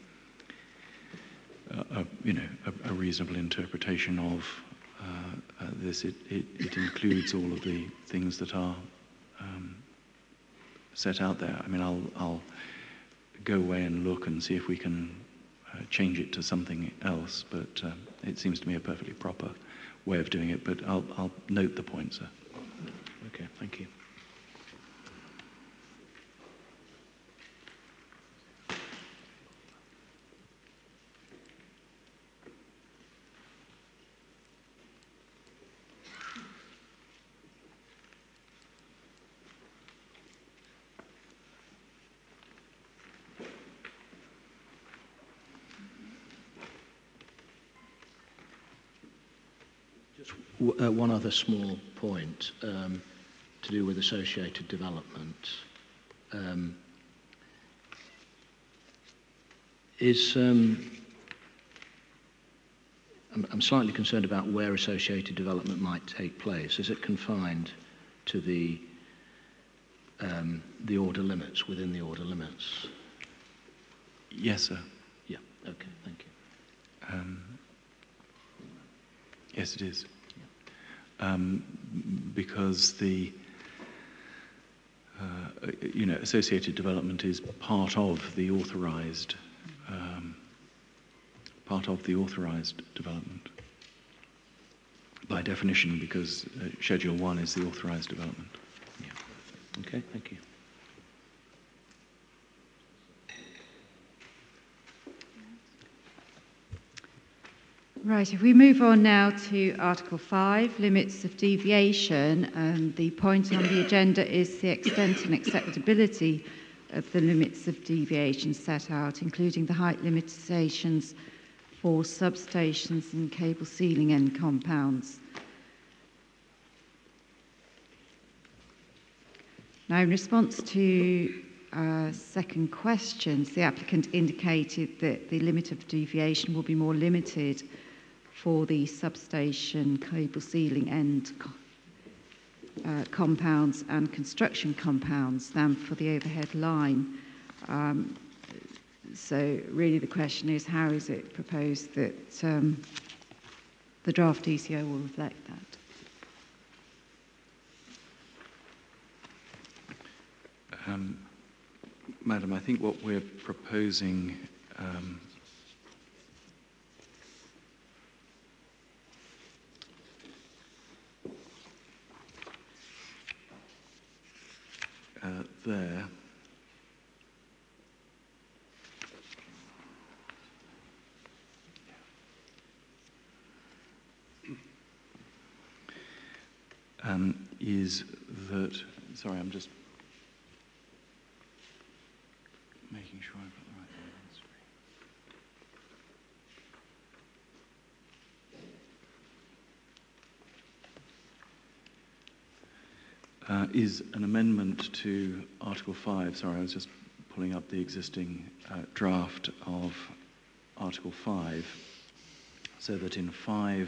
a, a, you know, a, a reasonable interpretation of uh, uh, this. It, it, it includes all of the things that are um, set out there. I mean, I'll, I'll go away and look and see if we can uh, change it to something else, but um, it seems to me a perfectly proper way of doing it, but I'll, I'll note the point, sir. Okay, thank you. W- uh, one other small point um, to do with associated development. Um, is um, I'm, I'm slightly concerned about where associated development might take place. Is it confined to the um, the order limits, within the order limits? Yes, sir. Yeah, okay, thank you. Um, yes, it is. Um, because the uh, you know associated development is part of the authorised um, part of the authorised development by definition, because uh, Schedule One is the authorised development. Yeah. Okay, thank you. Right, if we move on now to Article five, limits of deviation, and the point on the agenda is the extent and acceptability of the limits of deviation set out, including the height limitations for substations and cable ceiling end compounds. Now, in response to uh, second questions, the applicant indicated that the limit of deviation will be more limited for the substation, cable ceiling end uh, compounds and construction compounds than for the overhead line. Um, so really the question is, how is it proposed that um, the draft E C O will reflect that? Um, Madam, I think what we're proposing um, uh, there um, is that, sorry, I'm just making sure I've got the right thing on the screen. Uh, is an amendment to Article five. Sorry, I was just pulling up the existing uh, draft of Article five, so that in five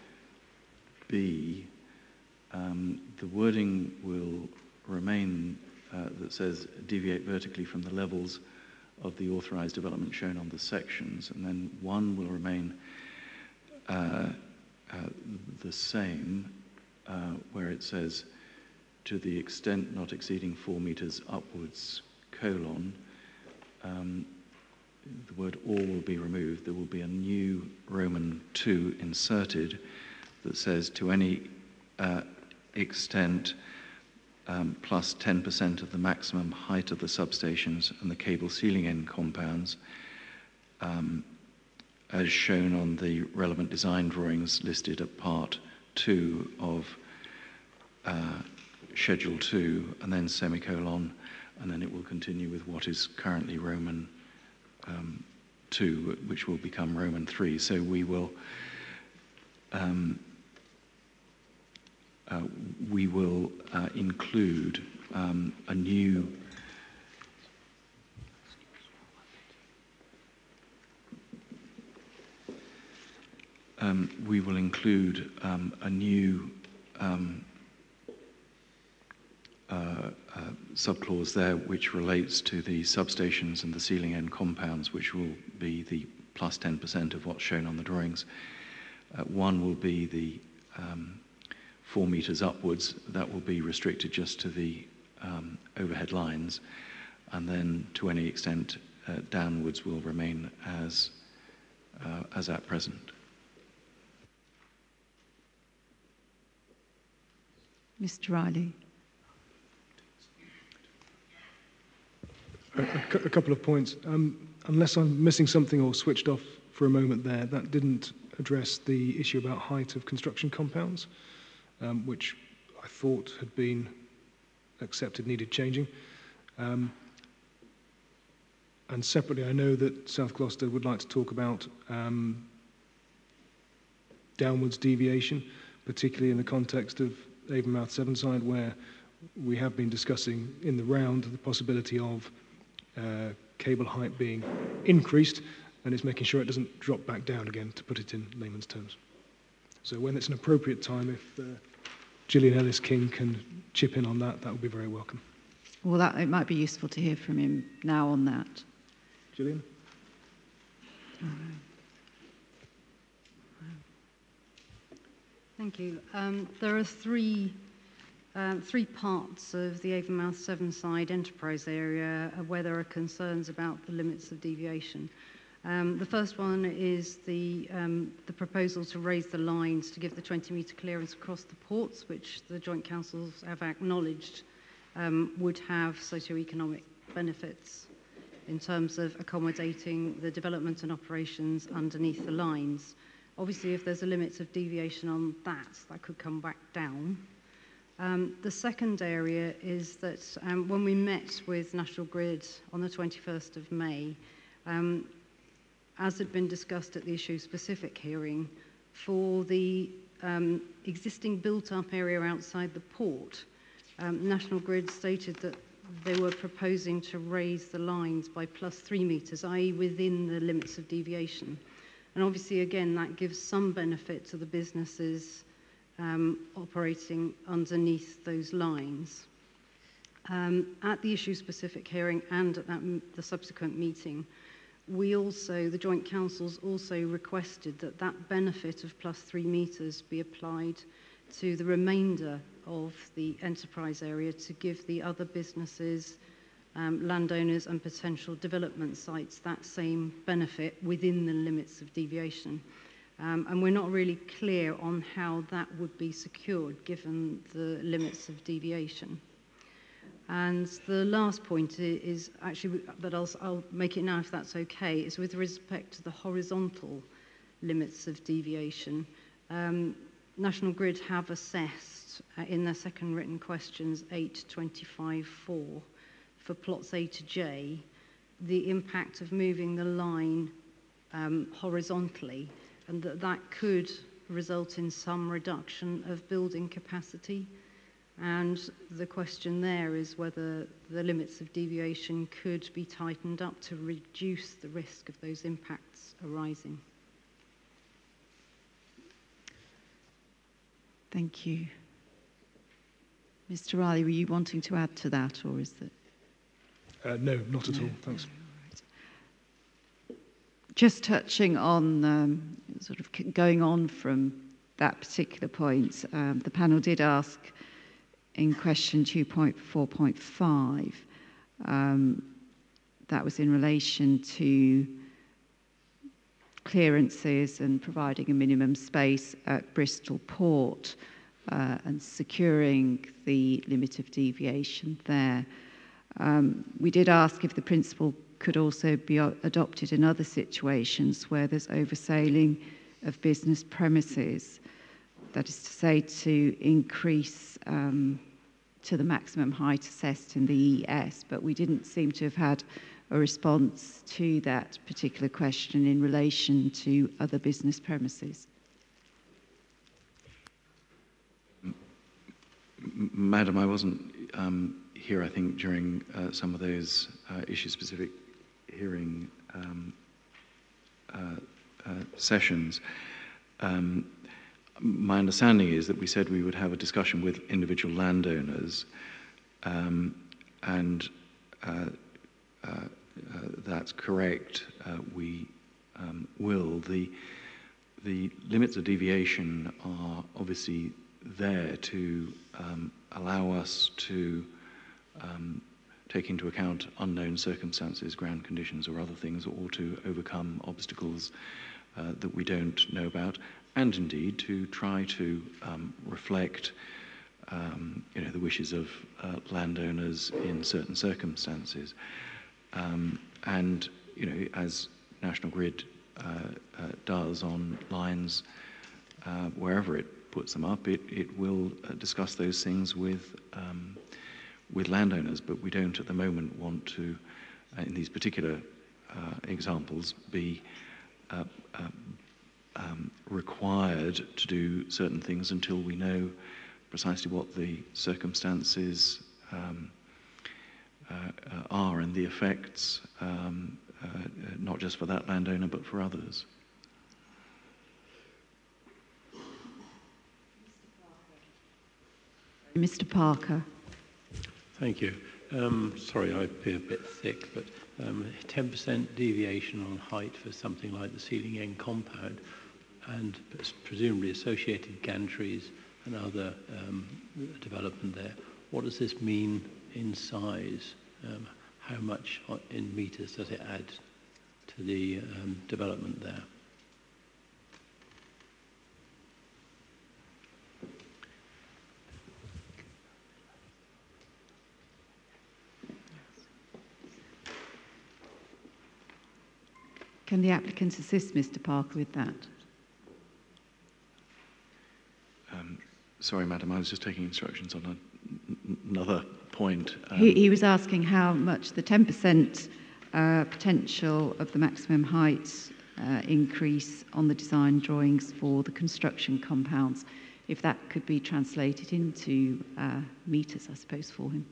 B, um, the wording will remain uh, that says deviate vertically from the levels of the authorised development shown on the sections, and then one will remain uh, uh, the same, uh, where it says to the extent not exceeding four metres upwards, colon, um, the word or will be removed. There will be a new Roman two inserted that says to any uh, extent um, plus ten percent of the maximum height of the substations and the cable ceiling end compounds um, as shown on the relevant design drawings listed at part two of uh, schedule two, and then semicolon, and then it will continue with what is currently Roman um, two, which will become Roman three. So we will um, uh, we will uh, include um, a new um, we will include um, a new um, Uh, uh, subclause there which relates to the substations and the ceiling end compounds, which will be the plus ten percent of what's shown on the drawings. Uh, one will be the um, four metres upwards. That will be restricted just to the um, overhead lines, and then to any extent uh, downwards will remain as, uh, as at present. Mister Riley. A, a, a couple of points. Um, unless I'm missing something or switched off for a moment there, that didn't address the issue about height of construction compounds, um, which I thought had been accepted needed changing. Um, and separately, I know that South Gloucester would like to talk about um, downwards deviation, particularly in the context of Avonmouth Sevenside, where we have been discussing in the round the possibility of Uh, cable height being increased, and it's making sure it doesn't drop back down again, to put it in layman's terms. So when it's an appropriate time, if uh, Gillian Ellis King can chip in on that, that would be very welcome. Well, that, it might be useful to hear from him now on that. Gillian? Thank you. Um, there are three Um, three parts of the Avonmouth Sevenside enterprise area where there are concerns about the limits of deviation. Um, the first one is the, um, the proposal to raise the lines to give the twenty metre clearance across the ports, which the Joint Councils have acknowledged um, would have socio-economic benefits in terms of accommodating the development and operations underneath the lines. Obviously, if there's a limit of deviation on that, that could come back down. Um, the second area is that um, when we met with National Grid on the twenty-first of May, um, as had been discussed at the issue-specific hearing, for the um, existing built-up area outside the port, um, National Grid stated that they were proposing to raise the lines by plus three metres, that is within the limits of deviation. And obviously, again, that gives some benefit to the businesses Um, operating underneath those lines. Um, at the issue-specific hearing and at that m the subsequent meeting, we also, the Joint Councils also requested that that benefit of plus three metres be applied to the remainder of the enterprise area to give the other businesses, um, landowners and potential development sites that same benefit within the limits of deviation. Um, and we're not really clear on how that would be secured given the limits of deviation. And the last point is actually, but I'll, I'll make it now if that's okay, is with respect to the horizontal limits of deviation. Um, National Grid have assessed uh, in their second written questions eight twenty-five four for plots A to J the impact of moving the line um, horizontally, and that that could result in some reduction of building capacity. And the question there is whether the limits of deviation could be tightened up to reduce the risk of those impacts arising. Thank you. Mister Riley, were you wanting to add to that, or is that? Uh, no, not at No, all. Thanks. no, right. Just touching on um, sort of going on from that particular point, um, the panel did ask in question two point four point five, um, that was in relation to clearances and providing a minimum space at Bristol Port uh, and securing the limit of deviation there. Um, we did ask if the principle could also be adopted in other situations where there's oversailing of business premises. That is to say, to increase um, to the maximum height assessed in the E S, but we didn't seem to have had a response to that particular question in relation to other business premises. M- Madam, I wasn't um, here, I think, during uh, some of those uh, issue-specific hearing um, uh, uh, sessions. Um, my understanding is that we said we would have a discussion with individual landowners, um, and uh, uh, uh, that's correct. Uh, we um, will. The, the limits of deviation are obviously there to um, allow us to um, take into account unknown circumstances, ground conditions or other things, or to overcome obstacles uh, that we don't know about, and indeed to try to um, reflect um, you know, the wishes of uh, landowners in certain circumstances. Um, and you know, as National Grid uh, uh, does on lines, uh, wherever it puts them up, it, it will uh, discuss those things with um, with landowners, but we don't at the moment want to, uh, in these particular uh, examples, be uh, uh, um, required to do certain things until we know precisely what the circumstances um, uh, uh, are and the effects, um, uh, not just for that landowner but for others. Mister Parker. Thank you. Um, sorry, I appear a bit thick, but um, ten percent deviation on height for something like the Sealing End compound, and presumably associated gantries and other um, development there. What does this mean in size? Um, how much in meters does it add to the um, development there? Can the applicant assist Mister Parker with that? Um, sorry, Madam, I was just taking instructions on a, another point. Um, he, he was asking how much the ten percent uh, potential of the maximum height uh, increase on the design drawings for the construction compounds, if that could be translated into uh, metres, I suppose, for him.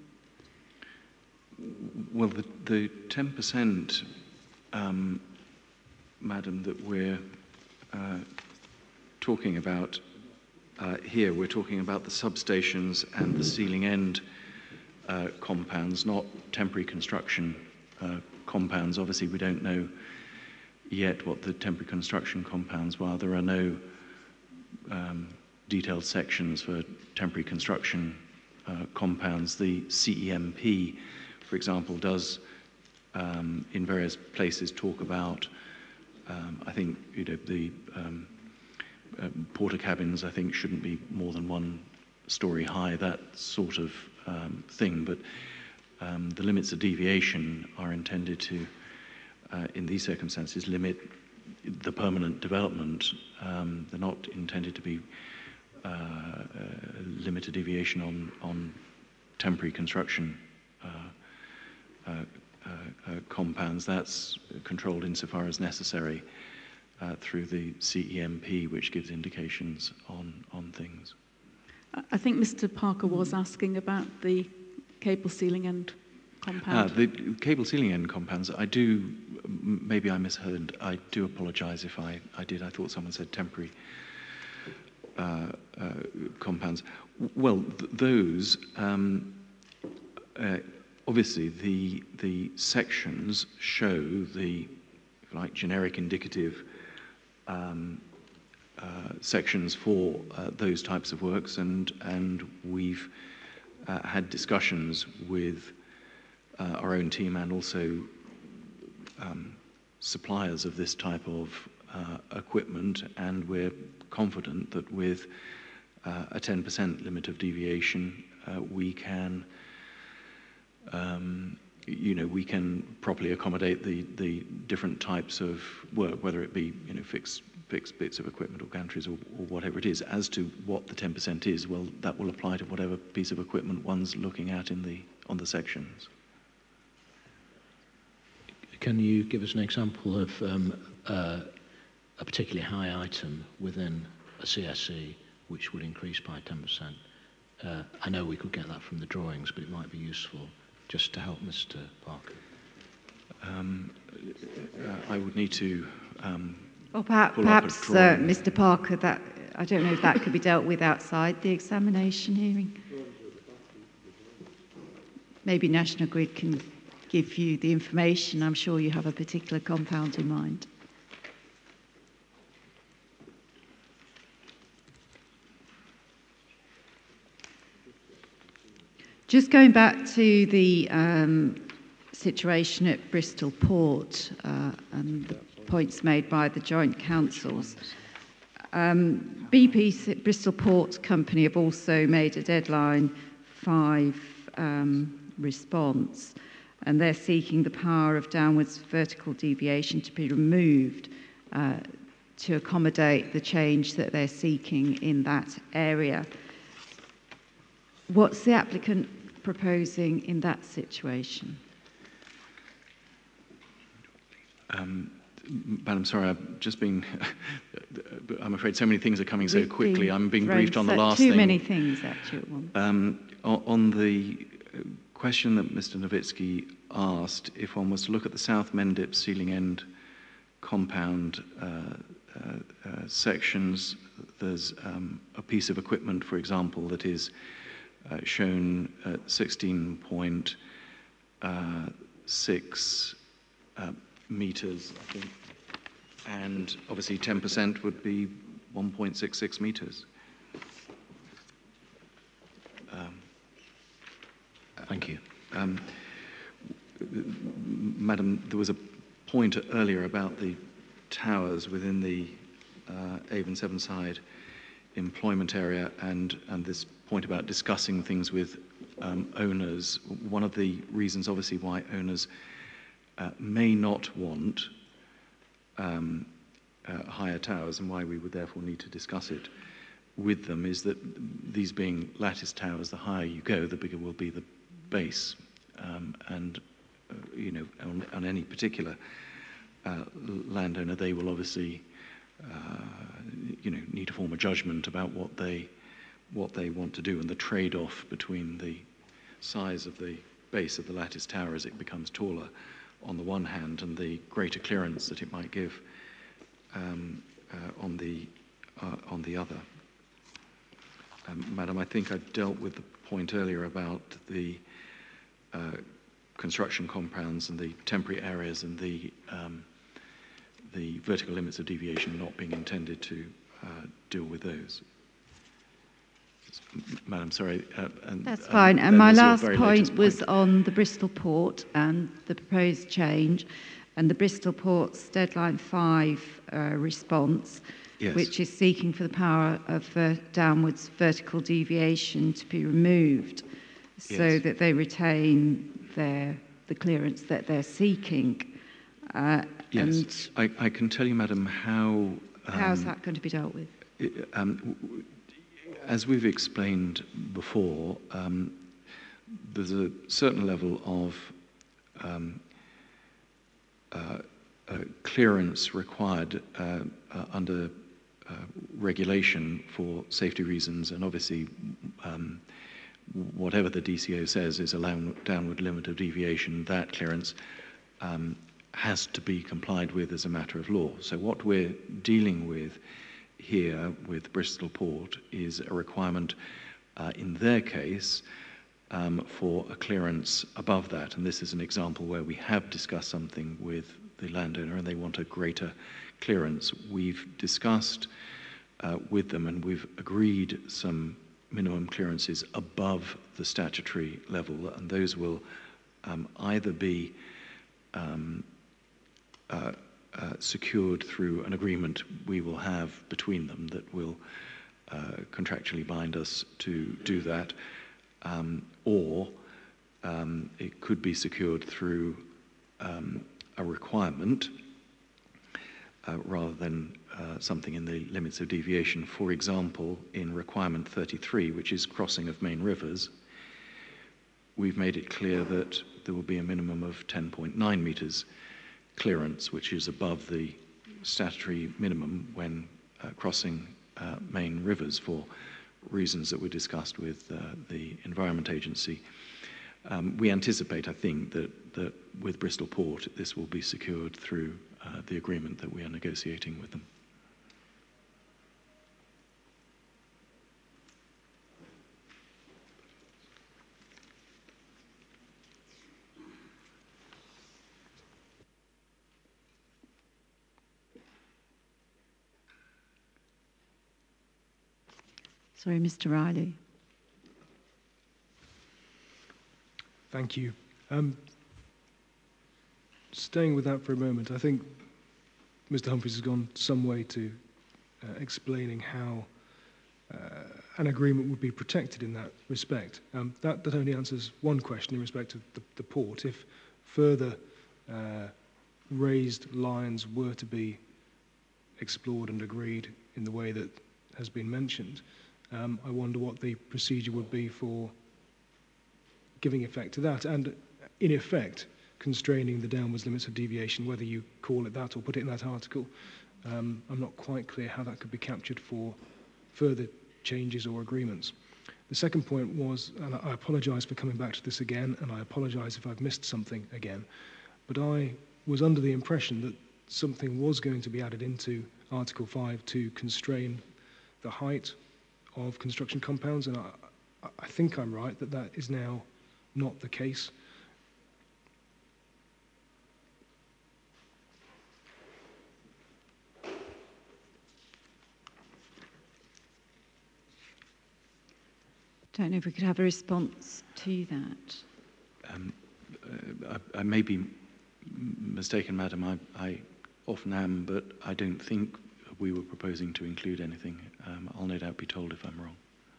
Well, the, the ten percent, um, Madam, that we're uh, talking about uh, here, we're talking about the substations and the Sealing End uh, compounds, not temporary construction uh, compounds. Obviously, we don't know yet what the temporary construction compounds are. There are no um, detailed sections for temporary construction uh, compounds. The C E M P, for example, does um, in various places talk about Um, I think you know the um, uh, porter cabins, I think, shouldn't be more than one story high, that sort of um, thing. But um, the limits of deviation are intended to, uh, in these circumstances, limit the permanent development. Um, they're not intended to be uh, uh, limited deviation on, on temporary construction uh, uh, uh, uh, compounds. That's controlled insofar as necessary uh, through the C E M P, which gives indications on, on things. I think Mister Parker was asking about the cable ceiling end compound. Ah, the cable ceiling end compounds, I do, maybe I misheard, I do apologise if I, I did. I thought someone said temporary uh, uh, compounds. Well, th those, um, uh, obviously the, the sections show the, if you like, generic indicative um, uh, sections for uh, those types of works, and, and we've uh, had discussions with Uh, our own team and also um, suppliers of this type of uh, equipment, and we're confident that with uh, a ten percent limit of deviation, uh, we can, um, you know, we can properly accommodate the the different types of work, whether it be, you know, fixed fixed bits of equipment or gantries or, or whatever it is. As to what the ten percent is, well, that will apply to whatever piece of equipment one's looking at in the on the sections. Can you give us an example of um, uh, a particularly high item within a C S E which would increase by ten percent? Uh, I know we could get that from the drawings, but it might be useful just to help Mister Parker. Um, uh, I would need to um, Well, perhaps, perhaps uh, Mister Parker, that I don't know if that could be dealt with outside the examination hearing. Maybe National Grid can give you the information. I'm sure you have a particular compound in mind. Just going back to the um, situation at Bristol Port uh, and the points made by the joint councils. Um, B P Bristol Port Company have also made a deadline five um, response, and they're seeking the power of downwards vertical deviation to be removed uh, to accommodate the change that they're seeking in that area. What's the applicant proposing in that situation? Um, Madam, sorry, I've just been, I'm afraid so many things are coming so We've quickly. I'm being thrown briefed on the so- last too thing. Too many things, actually, at once. Um, o- on the question that Mister Nowitzki asked, if one was to look at the South Mendip ceiling end compound uh, uh, uh, sections, there's um, a piece of equipment, for example, that is uh, shown at sixteen point six uh, meters, I think, and obviously ten percent would be one point six six meters. Um, Thank you. Um, Madam, there was a point earlier about the towers within the uh, Avon Sevenside employment area, and, and this point about discussing things with um, owners. One of the reasons, obviously, why owners uh, may not want um, uh, higher towers, and why we would therefore need to discuss it with them, is that these being lattice towers, the higher you go, the bigger will be the base, um, and uh, you know, on, on any particular uh, landowner, they will obviously, uh, you know, need to form a judgment about what they what they want to do, and the trade-off between the size of the base of the lattice tower as it becomes taller, on the one hand, and the greater clearance that it might give um, uh, on the uh, on the other. Um, Madam, I think I dealt with the point earlier about the uh, construction compounds and the temporary areas and the um, the vertical limits of deviation not being intended to uh, deal with those. Madam, sorry. Uh, and, That's um, fine. And my last point, point was point. on the Bristol Port and the proposed change, and the Bristol Port's deadline five uh, response, Yes. which is seeking for the power of uh, downwards vertical deviation to be removed, so Yes. that they retain their the clearance that they're seeking. Uh, Yes, and I, I can tell you, Madam, how... Um, how's that going to be dealt with? um, as we've explained before, um, there's a certain level of um, uh, uh, clearance required uh, uh, under uh, regulation for safety reasons, and obviously um, whatever the D C O says is a downward limit of deviation, that clearance um, has to be complied with as a matter of law. So what we're dealing with here with Bristol Port is a requirement uh, in their case um, for a clearance above that. And this is an example where we have discussed something with the landowner and they want a greater clearance. We've discussed uh, with them and we've agreed some minimum clearances above the statutory level, and those will um, either be um, uh, uh, secured through an agreement we will have between them that will uh, contractually bind us to do that, um, or um, it could be secured through um, a requirement uh, rather than uh, something in the limits of deviation. For example, in requirement thirty-three, which is crossing of main rivers, we've made it clear that there will be a minimum of ten point nine metres clearance, which is above the statutory minimum when uh, crossing uh, main rivers for reasons that were discussed with uh, the Environment Agency. Um, we anticipate, I think, that, that with Bristol Port, this will be secured through uh, the agreement that we are negotiating with them. Sorry, Mister Riley. Thank you. Um, staying with that for a moment, I think Mister Humphreys has gone some way to uh, explaining how uh, an agreement would be protected in that respect. Um, that, that only answers one question in respect of the, the port. If further uh, raised lines were to be explored and agreed in the way that has been mentioned, um, I wonder what the procedure would be for giving effect to that, and in effect constraining the downwards limits of deviation, whether you call it that or put it in that article. Um, I'm not quite clear how that could be captured for further changes or agreements. The second point was, and I apologise for coming back to this again, and I apologise if I've missed something again, but I was under the impression that something was going to be added into Article five to constrain the height of construction compounds, and I, I think I'm right that that is now not the case. Don't know if we could have a response to that. Um, uh, I, I may be mistaken, Madam. I, I often am, but I don't think we were proposing to include anything. Um, I'll no doubt be told if I'm wrong.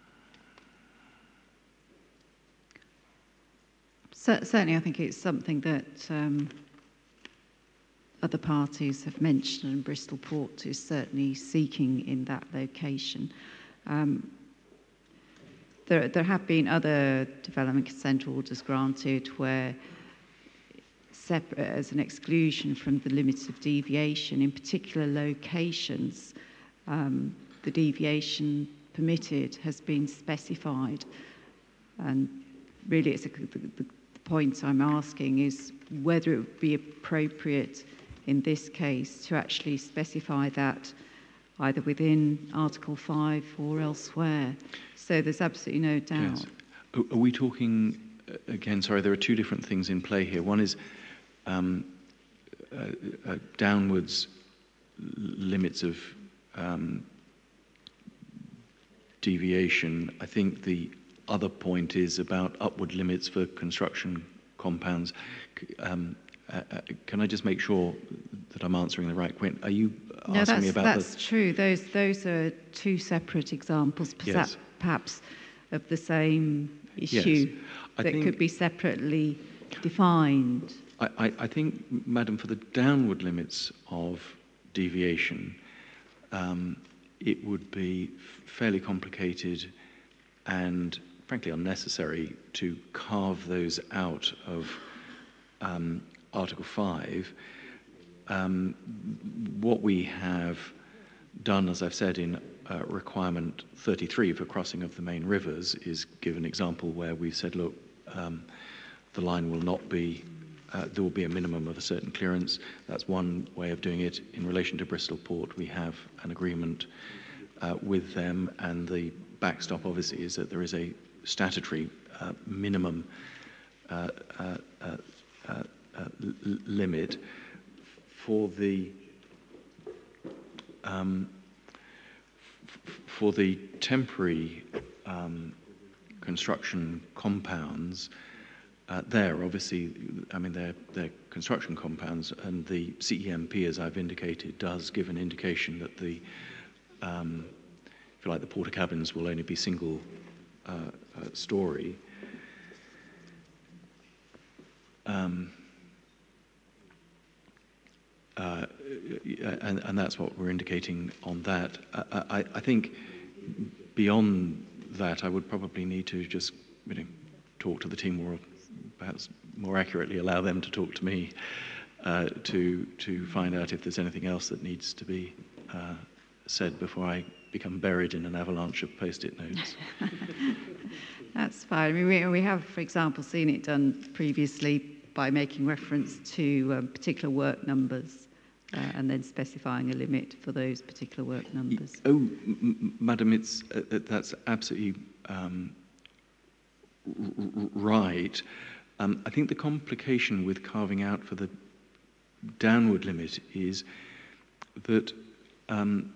Certainly, I think it's something that um, other parties have mentioned, and Bristol Port is certainly seeking in that location. Um, there, there have been other development consent orders granted where, separate as an exclusion from the limits of deviation, in particular locations, um, the deviation permitted has been specified. And really, it's a, the, the point I'm asking is whether it would be appropriate in this case to actually specify that either within Article five or elsewhere. So there's absolutely no doubt. Yes. Are we talking, again, sorry, there are two different things in play here. One is um, uh, uh, downwards limits of um, deviation. I think the other point is about upward limits for construction compounds. Um, uh, uh, can I just make sure that I'm answering the right question? Are you asking no, that's, me about that's the... true. Those those are two separate examples, Yes. perhaps of the same issue Yes. I that think, could be separately defined. I, I, I think, Madam, for the downward limits of deviation, um, it would be fairly complicated and frankly unnecessary to carve those out of um, Article five. Um, what we have done, as I've said, in uh, requirement thirty-three for crossing of the main rivers is give an example where we've said, look, um, the line will not be, uh, there will be a minimum of a certain clearance. That's one way of doing it. In relation to Bristol Port, we have an agreement uh, with them, and the backstop obviously is that there is a statutory uh, minimum uh, uh, uh, uh, uh, l- limit for the um, f- for the temporary um, construction compounds. Uh, there, obviously, I mean, they're, they're construction compounds, and the C E M P, as I've indicated, does give an indication that the, um, if you like, the porter cabins will only be single uh, uh, story. Um, uh, and, and that's what we're indicating on that. I, I, I think beyond that, I would probably need to just, you know, talk to the team, or perhaps more accurately allow them to talk to me uh, to to find out if there's anything else that needs to be uh, said before I become buried in an avalanche of post-it notes. That's fine. I mean, we, we have, for example, seen it done previously by making reference to um, particular work numbers uh, and then specifying a limit for those particular work numbers. Oh, m- m- Madam, it's uh, that's absolutely um, r- right. Um, I think the complication with carving out for the downward limit is that um,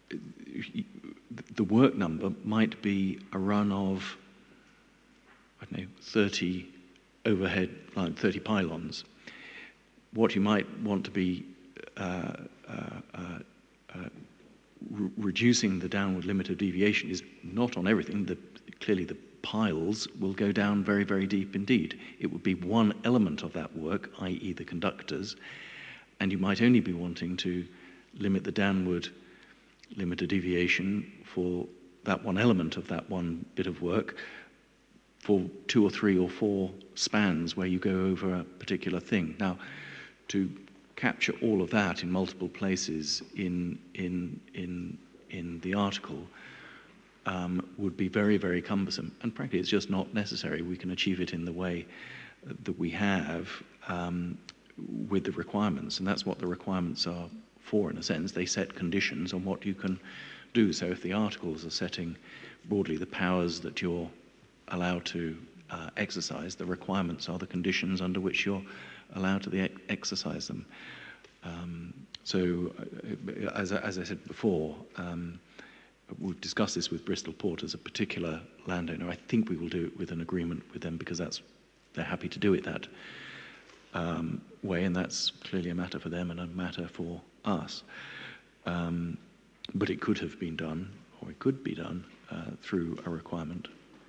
the work number might be a run of, I don't know, thirty overhead, like thirty pylons. What you might want to be uh, uh, uh, uh, re- reducing the downward limit of deviation is not on everything. The, clearly the piles will go down very, very deep indeed. It would be one element of that work, that is the conductors, and you might only be wanting to limit the downward limit of deviation for that one element of that one bit of work for two or three or four spans where you go over a particular thing. Now, to capture all of that in multiple places in in in in the article um, would be very, very cumbersome, and frankly, it's just not necessary. We can achieve it in the way that we have um, with the requirements, and that's what the requirements are for. In a sense, they set conditions on what you can do. So, if the articles are setting broadly the powers that you're allowed to uh, exercise, the requirements are the conditions under which you're allowed to the ex- exercise them. Um, so, uh, as, as I said before, um, we've discussed this with Bristol Port as a particular landowner. I think we will do it with an agreement with them because that's they're happy to do it that um, way, and that's clearly a matter for them and a matter for us. Um, but it could have been done, or it could be done, uh, through a requirement.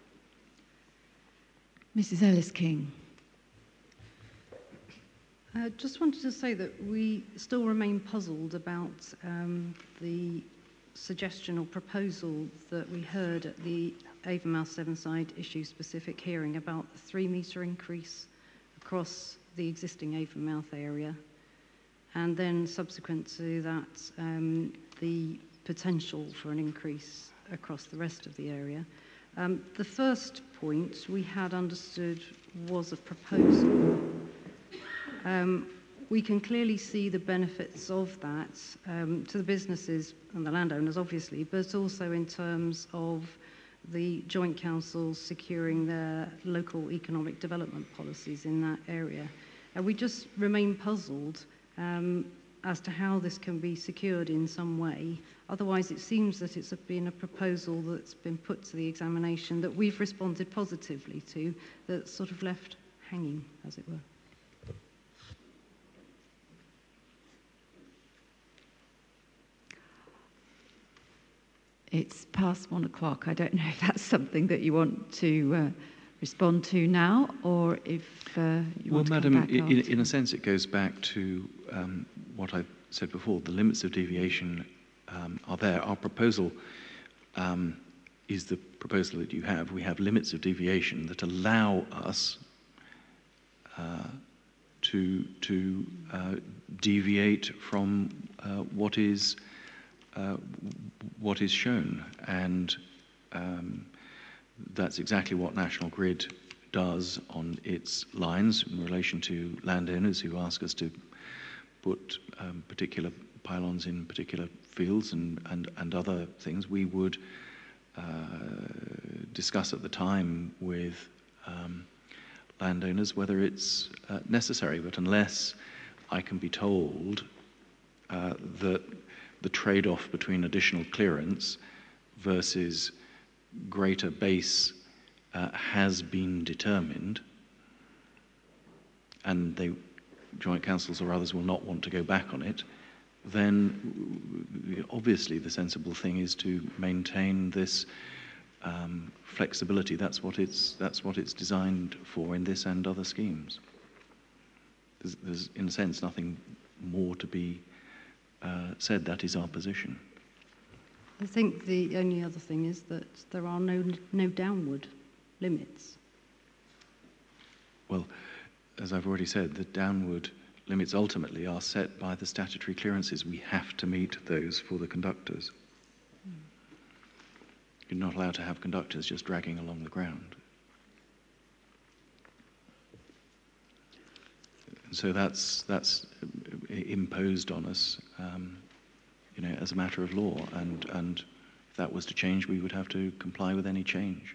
Missus Ellis-King. I uh, just wanted to say that we still remain puzzled about um, the suggestion or proposal that we heard at the Avonmouth Sevenside issue-specific hearing about the three-metre increase across the existing Avonmouth area, and then subsequent to that, um, the potential for an increase across the rest of the area. Um, the first point we had understood was a proposal. Um, we can clearly see the benefits of that um, to the businesses and the landowners, obviously, but also in terms of the Joint Council securing their local economic development policies in that area. And we just remain puzzled um, as to how this can be secured in some way. Otherwise, it seems that it's been a proposal that's been put to the examination that we've responded positively to, that's sort of left hanging, as it were. It's past one o'clock. I don't know if that's something that you want to uh, respond to now, or if uh, you well, want to Madam, come back in, after. in a sense, it goes back to um, what I said before. The limits of deviation um, are there. Our proposal um, is the proposal that you have. We have limits of deviation that allow us uh, to, to uh, deviate from uh, what is uh, what is shown, and um, that's exactly what National Grid does on its lines in relation to landowners who ask us to put um, particular pylons in particular fields and, and, and other things. We would uh, discuss at the time with um, landowners whether it's uh, necessary, but unless I can be told uh, that the trade-off between additional clearance versus greater base uh, has been determined, and they, joint councils or others will not want to go back on it, then obviously the sensible thing is to maintain this um, flexibility. That's what it's that's what it's designed for in this and other schemes. There's, there's in a sense nothing more to be uh, said. That is our position. I think the only other thing is that there are no no downward limits. Well, as I've already said, the downward limits ultimately are set by the statutory clearances. We have to meet those for the conductors. Mm. You're not allowed to have conductors just dragging along the ground. And so that's that's imposed on us, um, you know, as a matter of law. And and if that was to change, we would have to comply with any change.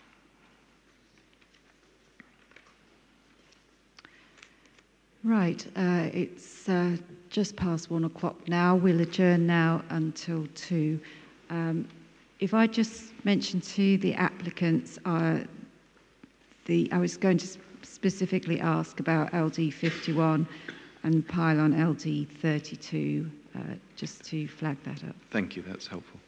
Right, uh, it's uh, just past one o'clock now. We'll adjourn now until two. Um, if I just mention to the applicants, uh, the I was going to specifically ask about L D fifty-one and pylon L D thirty-two, uh, just to flag that up. Thank you, that's helpful.